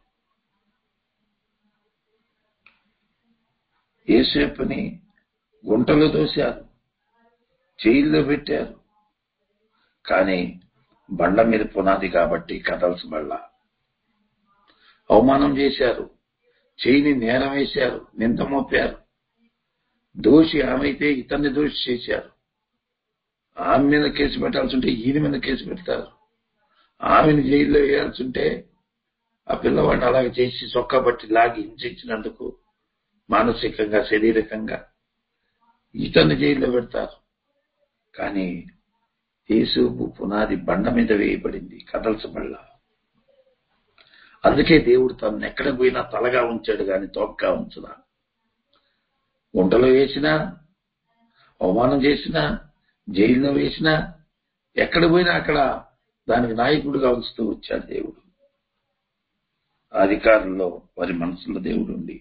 యేసేపుని గుంటలో దోశారు, జైల్లో పెట్టారు, కానీ బండ మీద పునాది కాబట్టి కదల్చబడలా. అవమానం చేశారు, చేయిని నేరం వేశారు, నింద మోపారు. దోషి ఆమెతే ఇతన్ని దోషి చేశారు. ఆమె మీద కేసు పెట్టాల్సి ఉంటే ఈయన మీద కేసు పెడతారు. ఆమెను జైల్లో వేయాల్సి ఉంటే ఆ పిల్లవాడిని అలాగే చేసి చొక్కా బట్టి లాగి హింసించినందుకు మానసికంగా, శారీరకంగా ఇతన్ని జైల్లో పెడతారు. కానీ యేసు పునాది బండ మీద వేయబడింది, కదల్చబడలా. అందుకే దేవుడు తనను ఎక్కడ పోయినా తలగా ఉంచాడు కానీ తోకగా ఉంచలా. గుంటలో వేసినా, అవమానం చేసినా, జైల్లో వేసినా, ఎక్కడ పోయినా అక్కడ దానికి నాయకుడిగా ఉంచుతూ వచ్చాడు దేవుడు. అధికారుల్లో వారి మనసులో దేవుడు ఉండి.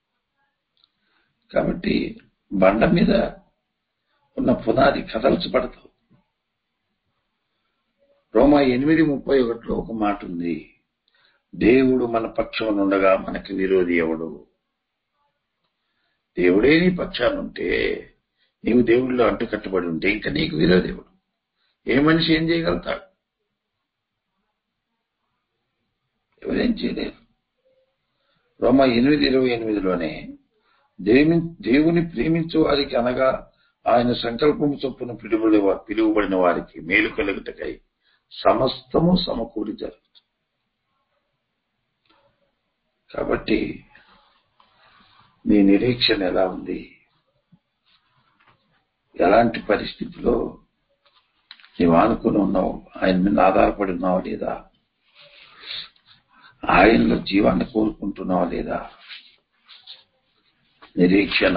కాబట్టి బండ మీద ఉన్న పునాది కదల్చబడదు. రోమా ఎనిమిది ముప్పై ఒకటిలో ఒక మాట ఉంది, దేవుడు మన పక్షం ఉండగా మనకి విరోధి ఎవడు? దేవుడే నీ పక్షానుంటే, నీవు దేవుడిలో అంటుకట్టబడి ఉంటే ఇంకా నీకు విరోధి ఎవడు? ఏ మనిషి ఏం చేయగలుగుతాడు? ఎవరేం చేయలేరు. రోమా ఎనిమిది ఇరవై ఎనిమిదిలోనే దేవి దేవుని ప్రేమించే వారికి అనగా ఆయన సంకల్పము చొప్పున పిలువబడి పిలువబడిన వారికి మేలు కలుగుటకై సమస్తము సమకూడి జరుగుతుంది. కాబట్టి నీ నిరీక్షణ ఎలా ఉంది? ఎలాంటి పరిస్థితిలో నీవు ఆనుకుని ఉన్నావు? ఆయన మీద ఆధారపడి ఉన్నావా లేదా? ఆయనలో జీవాన్ని కోరుకుంటున్నావా లేదా? నిరీక్షణ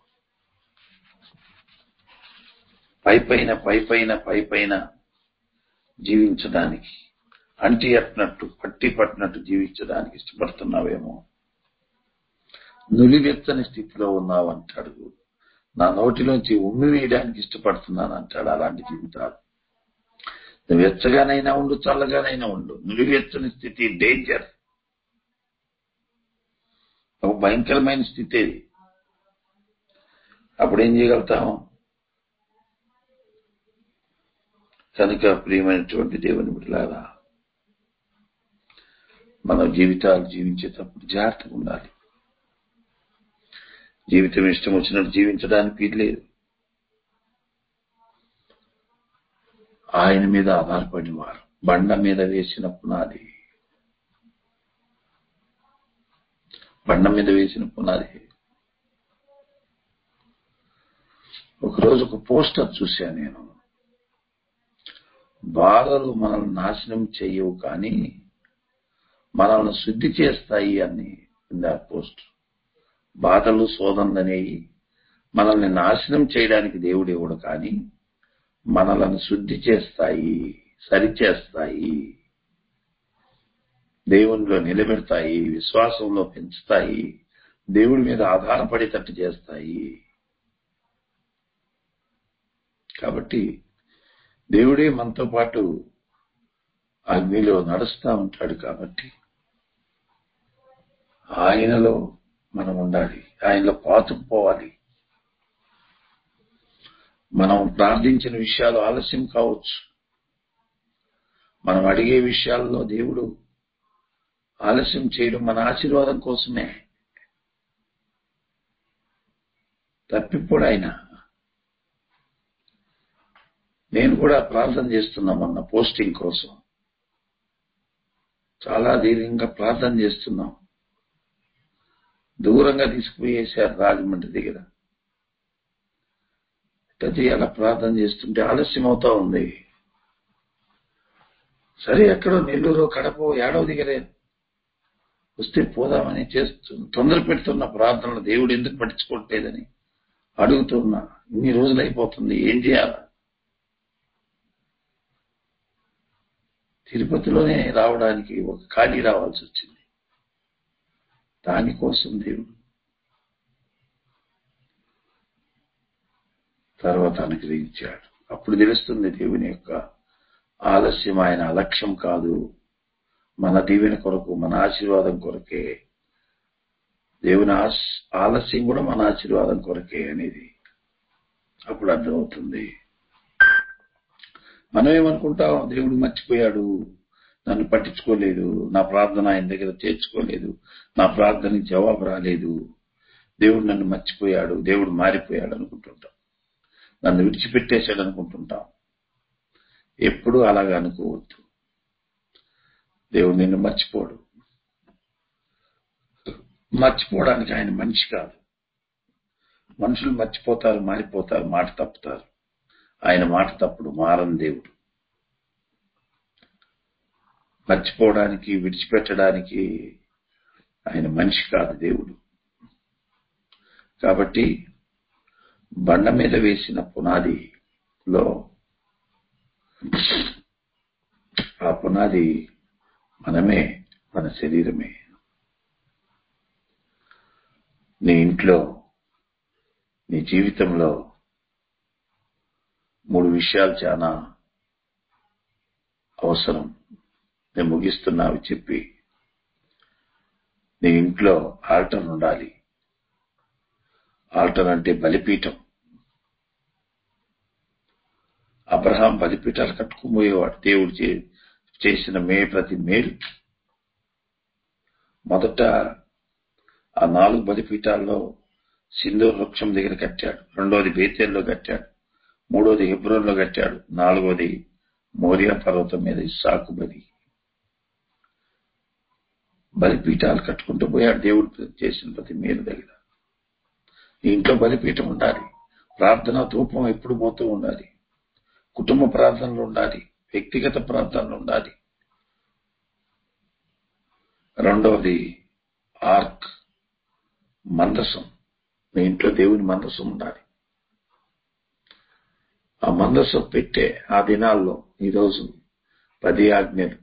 పై పైన పై పైన పై పైన జీవించడానికి, అంటి అట్టినట్టు పట్టి పట్టినట్టు జీవించడానికి ఇష్టపడుతున్నావేమో. నులివెత్తని స్థితిలో ఉన్నావు అంటాడు. నా నోటిలోంచి ఉమ్మి వేయడానికి ఇష్టపడుతున్నాను అంటాడు. అలాంటి జీవితాలు నువ్వు వెచ్చగానైనా ఉండు, చల్లగానైనా ఉండు. నులివెత్తని స్థితి డేంజర్, ఒక భయంకరమైన స్థితి. అప్పుడేం చేయగలుగుతాము? కనుక ప్రియమైనటువంటి దేవుని బిడ్డలారా, మన జీవితాలు జీవించేటప్పుడు జాగ్రత్తగా ఉండాలి. జీవితం ఇష్టం వచ్చినట్టు జీవించడానికి వీల్లేదు. ఆయన మీద ఆధారపడిన వారు బండ మీద వేసిన పునాది, బండ మీద వేసిన పునాది. ఒకరోజు ఒక పోస్టర్ చూశాను నేను. బాధలు మనల్ని నాశనం చేయవు కానీ మనల్ని శుద్ధి చేస్తాయి అని ఉంది ఆ పోస్ట్. బాధలు శోధనలు అనేవి మనల్ని నాశనం చేయడానికి దేవుడు ఇవ్వడు కానీ మనల్ని శుద్ధి చేస్తాయి, సరిచేస్తాయి, దేవునిలో నిలబెడతాయి, విశ్వాసంలో పెంచుతాయి, దేవుడి మీద ఆధారపడేటట్టు చేస్తాయి. కాబట్టి దేవుడే మనతో పాటు అగ్నిలో నడుస్తూ ఉంటాడు. కాబట్టి ఆయనలో మనం ఉండాలి, ఆయనలో పాతుకుపోవాలి. మనం ప్రార్థించిన విషయాలు ఆలస్యం కావచ్చు, మనం అడిగే విషయాల్లో దేవుడు ఆలస్యం చేయడం మన ఆశీర్వాదం కోసమే. తప్పిపోడు ఆయన. నేను కూడా ప్రార్థన చేస్తున్నా మొన్న పోస్టింగ్ కోసం. చాలా దీర్ఘంగా ప్రార్థన చేస్తున్నాం. దూరంగా తీసుకుపోయేశారు రాజమండ్రి దగ్గర. ప్రతి అలా ప్రార్థన చేస్తుంటే ఆలస్యం అవుతా ఉంది. సరే, ఎక్కడో నెల్లూరు కడప ఏడవ దగ్గరే వస్తే పోదామని చేస్తూ తొందర పెడుతున్న ప్రార్థనలు దేవుడు ఎందుకు పట్టించుకోవట్లేదని అడుగుతున్నా. ఇన్ని రోజులు అయిపోతుంది, ఏం చేయాలా? తిరుపతిలోనే రావడానికి ఒక ఖాళీ రావాల్సి వచ్చింది. దానికోసం దేవుడు తర్వాత అనుగ్రహించాడు. అప్పుడు తెలుస్తుంది దేవుని యొక్క ఆలస్యం ఆయన అలక్ష్యం కాదు, మన దీవెన కొరకు, మన ఆశీర్వాదం కొరకే. దేవుని ఆలస్యం కూడా మన ఆశీర్వాదం కొరకే అనేది అప్పుడు అర్థమవుతుంది. మనం ఏమనుకుంటాం? దేవుడు మర్చిపోయాడు, నన్ను పట్టించుకోలేదు, నా ప్రార్థన ఆయన దగ్గర చేర్చుకోలేదు, నా ప్రార్థనకి జవాబు రాలేదు, దేవుడు నన్ను మర్చిపోయాడు, దేవుడు మారిపోయాడు అనుకుంటుంటాం, నన్ను విడిచిపెట్టేశాడు అనుకుంటుంటాం. ఎప్పుడూ అలాగా అనుకోవద్దు. దేవుడు నిన్ను మర్చిపోడు. మర్చిపోవడానికి ఆయన మనిషి కాదు. మనుషులు మర్చిపోతారు, మారిపోతారు, మాట తప్పుతారు. ఆయన మాట తప్పుడు, మారని దేవుడు. మర్చిపోవడానికి, విడిచిపెట్టడానికి ఆయన మనిషి కాదు, దేవుడు. కాబట్టి బండ మీద వేసిన పునాదిలో ఆ పునాది మనమే, మన శరీరమే. నీ ఇంట్లో, నీ జీవితంలో మూడు విషయాలు చాలా అవసరం. నేను ముగిస్తున్నావు చెప్పి, నీ ఇంట్లో ఆల్టర్ ఉండాలి. ఆల్టర్ అంటే బలిపీఠం. అబ్రహాం బలిపీఠాలు కట్టుకుపోయేవాడు. దేవుడు చేసిన మే ప్రతి మేలు మొదట ఆ నాలుగు బలిపీఠాల్లో సింధూర వృక్షం దగ్గర కట్టాడు. రెండోది బేతేల్లో కట్టాడు. మూడోది హెబ్రోన్లో కట్టాడు. నాలుగోది మోరియా పర్వతం మీద ఇస్సాకు బలి బలిపీఠాలు కట్టుకుంటూ పోయాడు. దేవుడు చేసిన ప్రతి మేలు దగ్గర నీ ఇంట్లో బలిపీఠం ఉండాలి. ప్రార్థన ధూపం ఎప్పుడు పోతూ ఉండాలి. కుటుంబ ప్రార్థనలు ఉండాలి. వ్యక్తిగత ప్రార్థనలు ఉండాలి. రెండవది ఆర్క్ మందసం. మీ ఇంట్లో దేవుని మందసం ఉండాలి. ఆ మందసం పెట్టే ఆ దినాల్లో ఈరోజు పది ఆజ్ఞలు,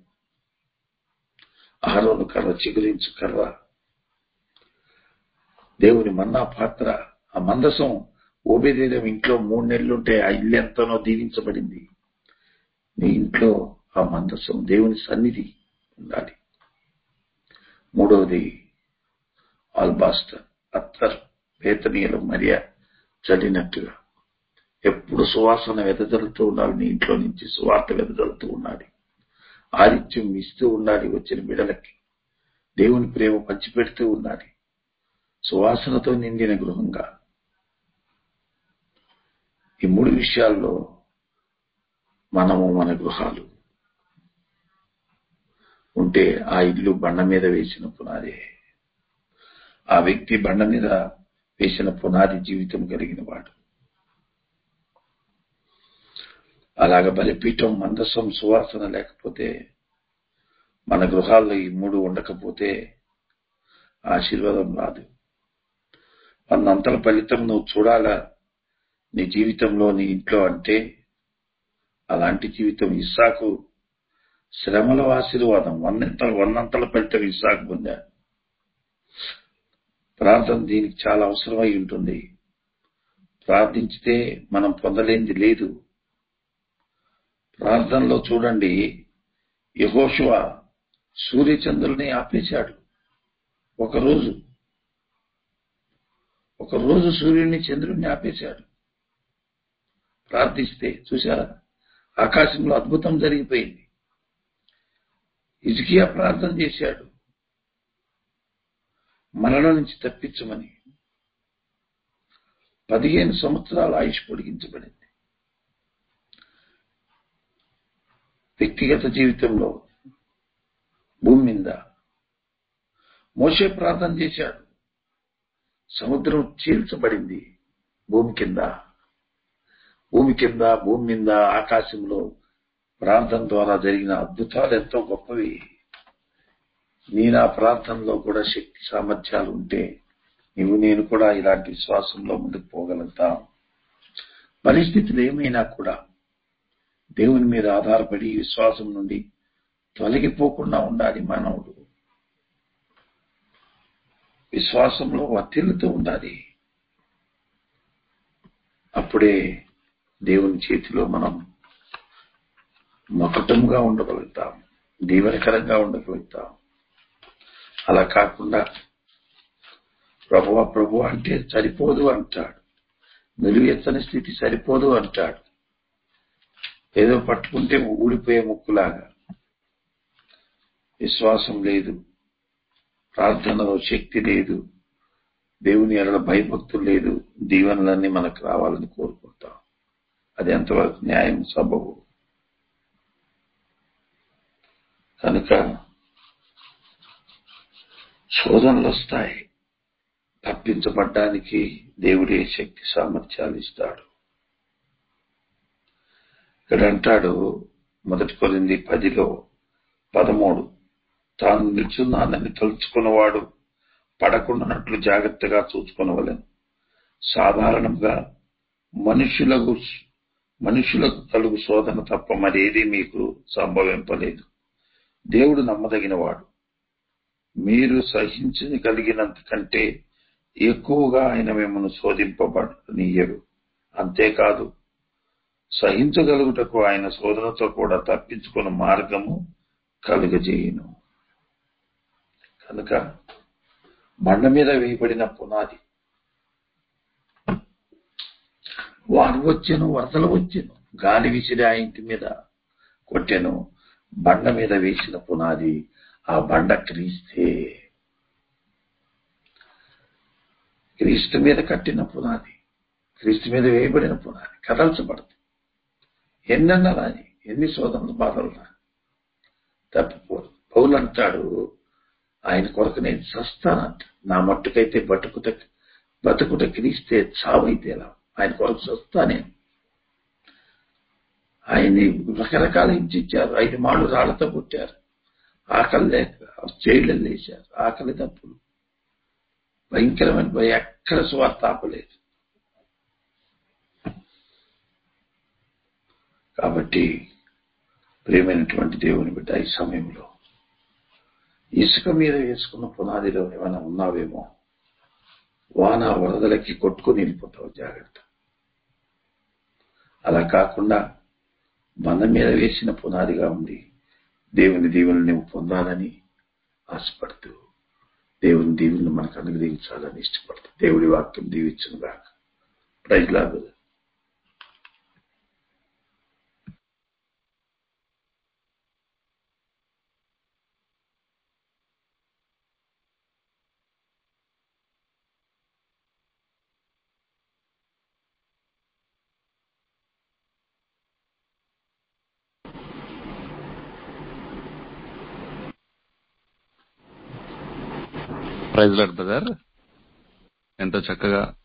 అహరోను కర్ర, చిగురించు కర్ర, దేవుని మన్నా పాత్ర. ఆ మందసం ఓబేదేదోము ఇంట్లో మూడు నెలలుంటే ఆ ఇల్లు ఎంతనో దీవించబడింది. నీ ఇంట్లో ఆ మందసం దేవుని సన్నిధి ఉండాలి. మూడవది ఆల్బాస్టర్ అత్తర్, బేతనీయులు మరియా చల్లినట్టుగా ఎప్పుడు సువాసన వెదజల్లుతూ ఉండాలి. నీ ఇంట్లో నుంచి సువార్త వెదజల్లుతూ ఉండాలి. ఆతిథ్యం ఇస్తూ ఉండాలి. వచ్చిన బిడలకి దేవుని ప్రేమ పంచిపెడుతూ ఉండాలి. సువాసనతో నిండిన గృహంగా. ఈ మూడు విషయాల్లో మనము మన గృహాలు ఉంటే ఆ ఇల్లు బండ మీద వేసిన పునాదే. ఆ వ్యక్తి బండ మీద వేసిన పునాది జీవితం కలిగిన వాడు. అలాగ బలిపీఠం, మందసం, సువాసన లేకపోతే, మన గృహాల్లో ఈ మూడు ఉండకపోతే ఆశీర్వాదం రాదు. వందంతల ఫలితం నువ్వు చూడాలా నీ జీవితంలో, నీ ఇంట్లో అంటే అలాంటి జీవితం. ఇస్సాకు శ్రమల ఆశీర్వాదం వందంతల వందంతల ఫలితం ఇస్సాకు పొందాడు. ప్రార్థన దీనికి చాలా అవసరమై ఉంటుంది. ప్రార్థించితే మనం పొందలేనిది లేదు. ప్రార్థనలో చూడండి, యెహోషువ సూర్యచంద్రుల్ని ఆపేశాడు. ఒకరోజు ఒకరోజు సూర్యుడిని, చంద్రుడిని ఆపేశాడు ప్రార్థిస్తే. చూశారా, ఆకాశంలో అద్భుతం జరిగిపోయింది. హిజ్కియా ప్రార్థన చేశాడు మరణం నుంచి తప్పించమని. పదిహేను సంవత్సరాల ఆయుష్ పొడిగించబడింది. వ్యక్తిగత జీవితంలో భూమి మీద మోషే ప్రార్థన చేశాడు. సముద్రం చీల్చబడింది. భూమి కింద భూమి కింద భూమి మీద ఆకాశంలో ప్రార్థన ద్వారా జరిగిన అద్భుతాలు ఎంతో గొప్పవి. నీ నా ప్రార్థనలో కూడా శక్తి సామర్థ్యాలు ఉంటే నువ్వు నేను కూడా ఇలాంటి విశ్వాసంలో ముందుకు పోగలుగుతాం. పరిస్థితులు ఏమైనా కూడా దేవుని మీద ఆధారపడి విశ్వాసం నుండి తొలగిపోకుండా ఉండాలి. మానవుడు విశ్వాసంలో వర్ధిల్లుతూ ఉండాలి. అప్పుడే దేవుని చేతిలో మనం మకుటంగా ఉండగలుగుతాం, దీవెనకరంగా ఉండగలుగుతాం. అలా కాకుండా ప్రభువా ప్రభు అంటే సరిపోదు అంటాడు. నిలువెత్తని స్థితి సరిపోదు అంటాడు. ఏదో పట్టుకుంటే ఊడిపోయే ముక్కులాగా. విశ్వాసం లేదు, ప్రార్థనలో శక్తి లేదు, దేవుని ఎడల భయభక్తులు లేదు, దీవెనలన్నీ మనకు రావాలని కోరుకుంటాం. అది ఎంతవరకు న్యాయం, సబబు? కనుక శోధనలు వస్తాయి. తప్పించబడ్డానికి దేవుడే శక్తి సామర్థ్యాలు ఇస్తాడు. ఇక్కడ అంటాడు మొదటి కొరింథీ పదిలో పదమూడు, తాను నిల్చున్నానని తలుచుకున్నవాడు పడకుండానట్లు జాగ్రత్తగా చూసుకునవలెను. సాధారణంగా మనుషులకు మనుషులకు కలుగు శోధన తప్ప మరేదీ మీకు సంభవింపలేదు. దేవుడు నమ్మదగినవాడు. మీరు సహించగలిగినంత కంటే ఎక్కువగా ఆయన మిమ్మల్ని శోధింపబడనీయడు. అంతేకాదు, సహించగలుగుటకు ఆయన శోధనతో కూడా తప్పించుకున్న మార్గము కలుగజేయును. కనుక బండ మీద వేయబడిన పునాది. వారు వచ్చెను, వరదలు వచ్చెను, గాలి విసిరి ఆ ఇంటి మీద కొట్టెను. బండ మీద వేసిన పునాది, ఆ బండ క్రీస్తే. క్రీస్తు మీద కట్టిన పునాది, క్రీస్తు మీద వేయబడిన పునాది కదల్చబడదు. ఎన్నన్నా రాని, ఎన్ని శోధనలు బాధలు రా తప్పిపోదు. పౌలు అంటాడు, ఆయన కొరకు నేను చస్తానంట. నా మట్టుకైతే బతుకుట బతుకుట క్రీస్తే, చావైతే ఎలా. ఆయన కొరకు చస్తా నేను. ఆయన్ని రకరకాల హింసించారు. ఐదు మాళ్ళు రాళ్లతో కొట్టారు. ఆకలి లేక జైళ్ళు వేశారు. ఆకలి తప్పులు భయంకరమైన భయం. ఎక్కడ స్వార్థ ఆపలేదు. కాబట్టి ప్రియమైనటువంటి దేవుని బిడ్డ, ఈ సమయంలో ఇసుక మీద వేసుకున్న పునాదిలో ఏమైనా ఉన్నావేమో. వాన వరదలకి కొట్టుకుని వెళ్ళిపోతావు, జాగ్రత్త. అలా కాకుండా మన మీద వేసిన పునాదిగా ఉండి దేవుని దీవెనలు నువ్వు పొందాలని ఆశపడుతూ, దేవుని దీవెనలు మనకు అనుగ్రహించాలని ఇష్టపడుతూ దేవుడి వాక్యం దీవించును గాక. Praise lord. Praise lord brother. ఎంతో చక్కగా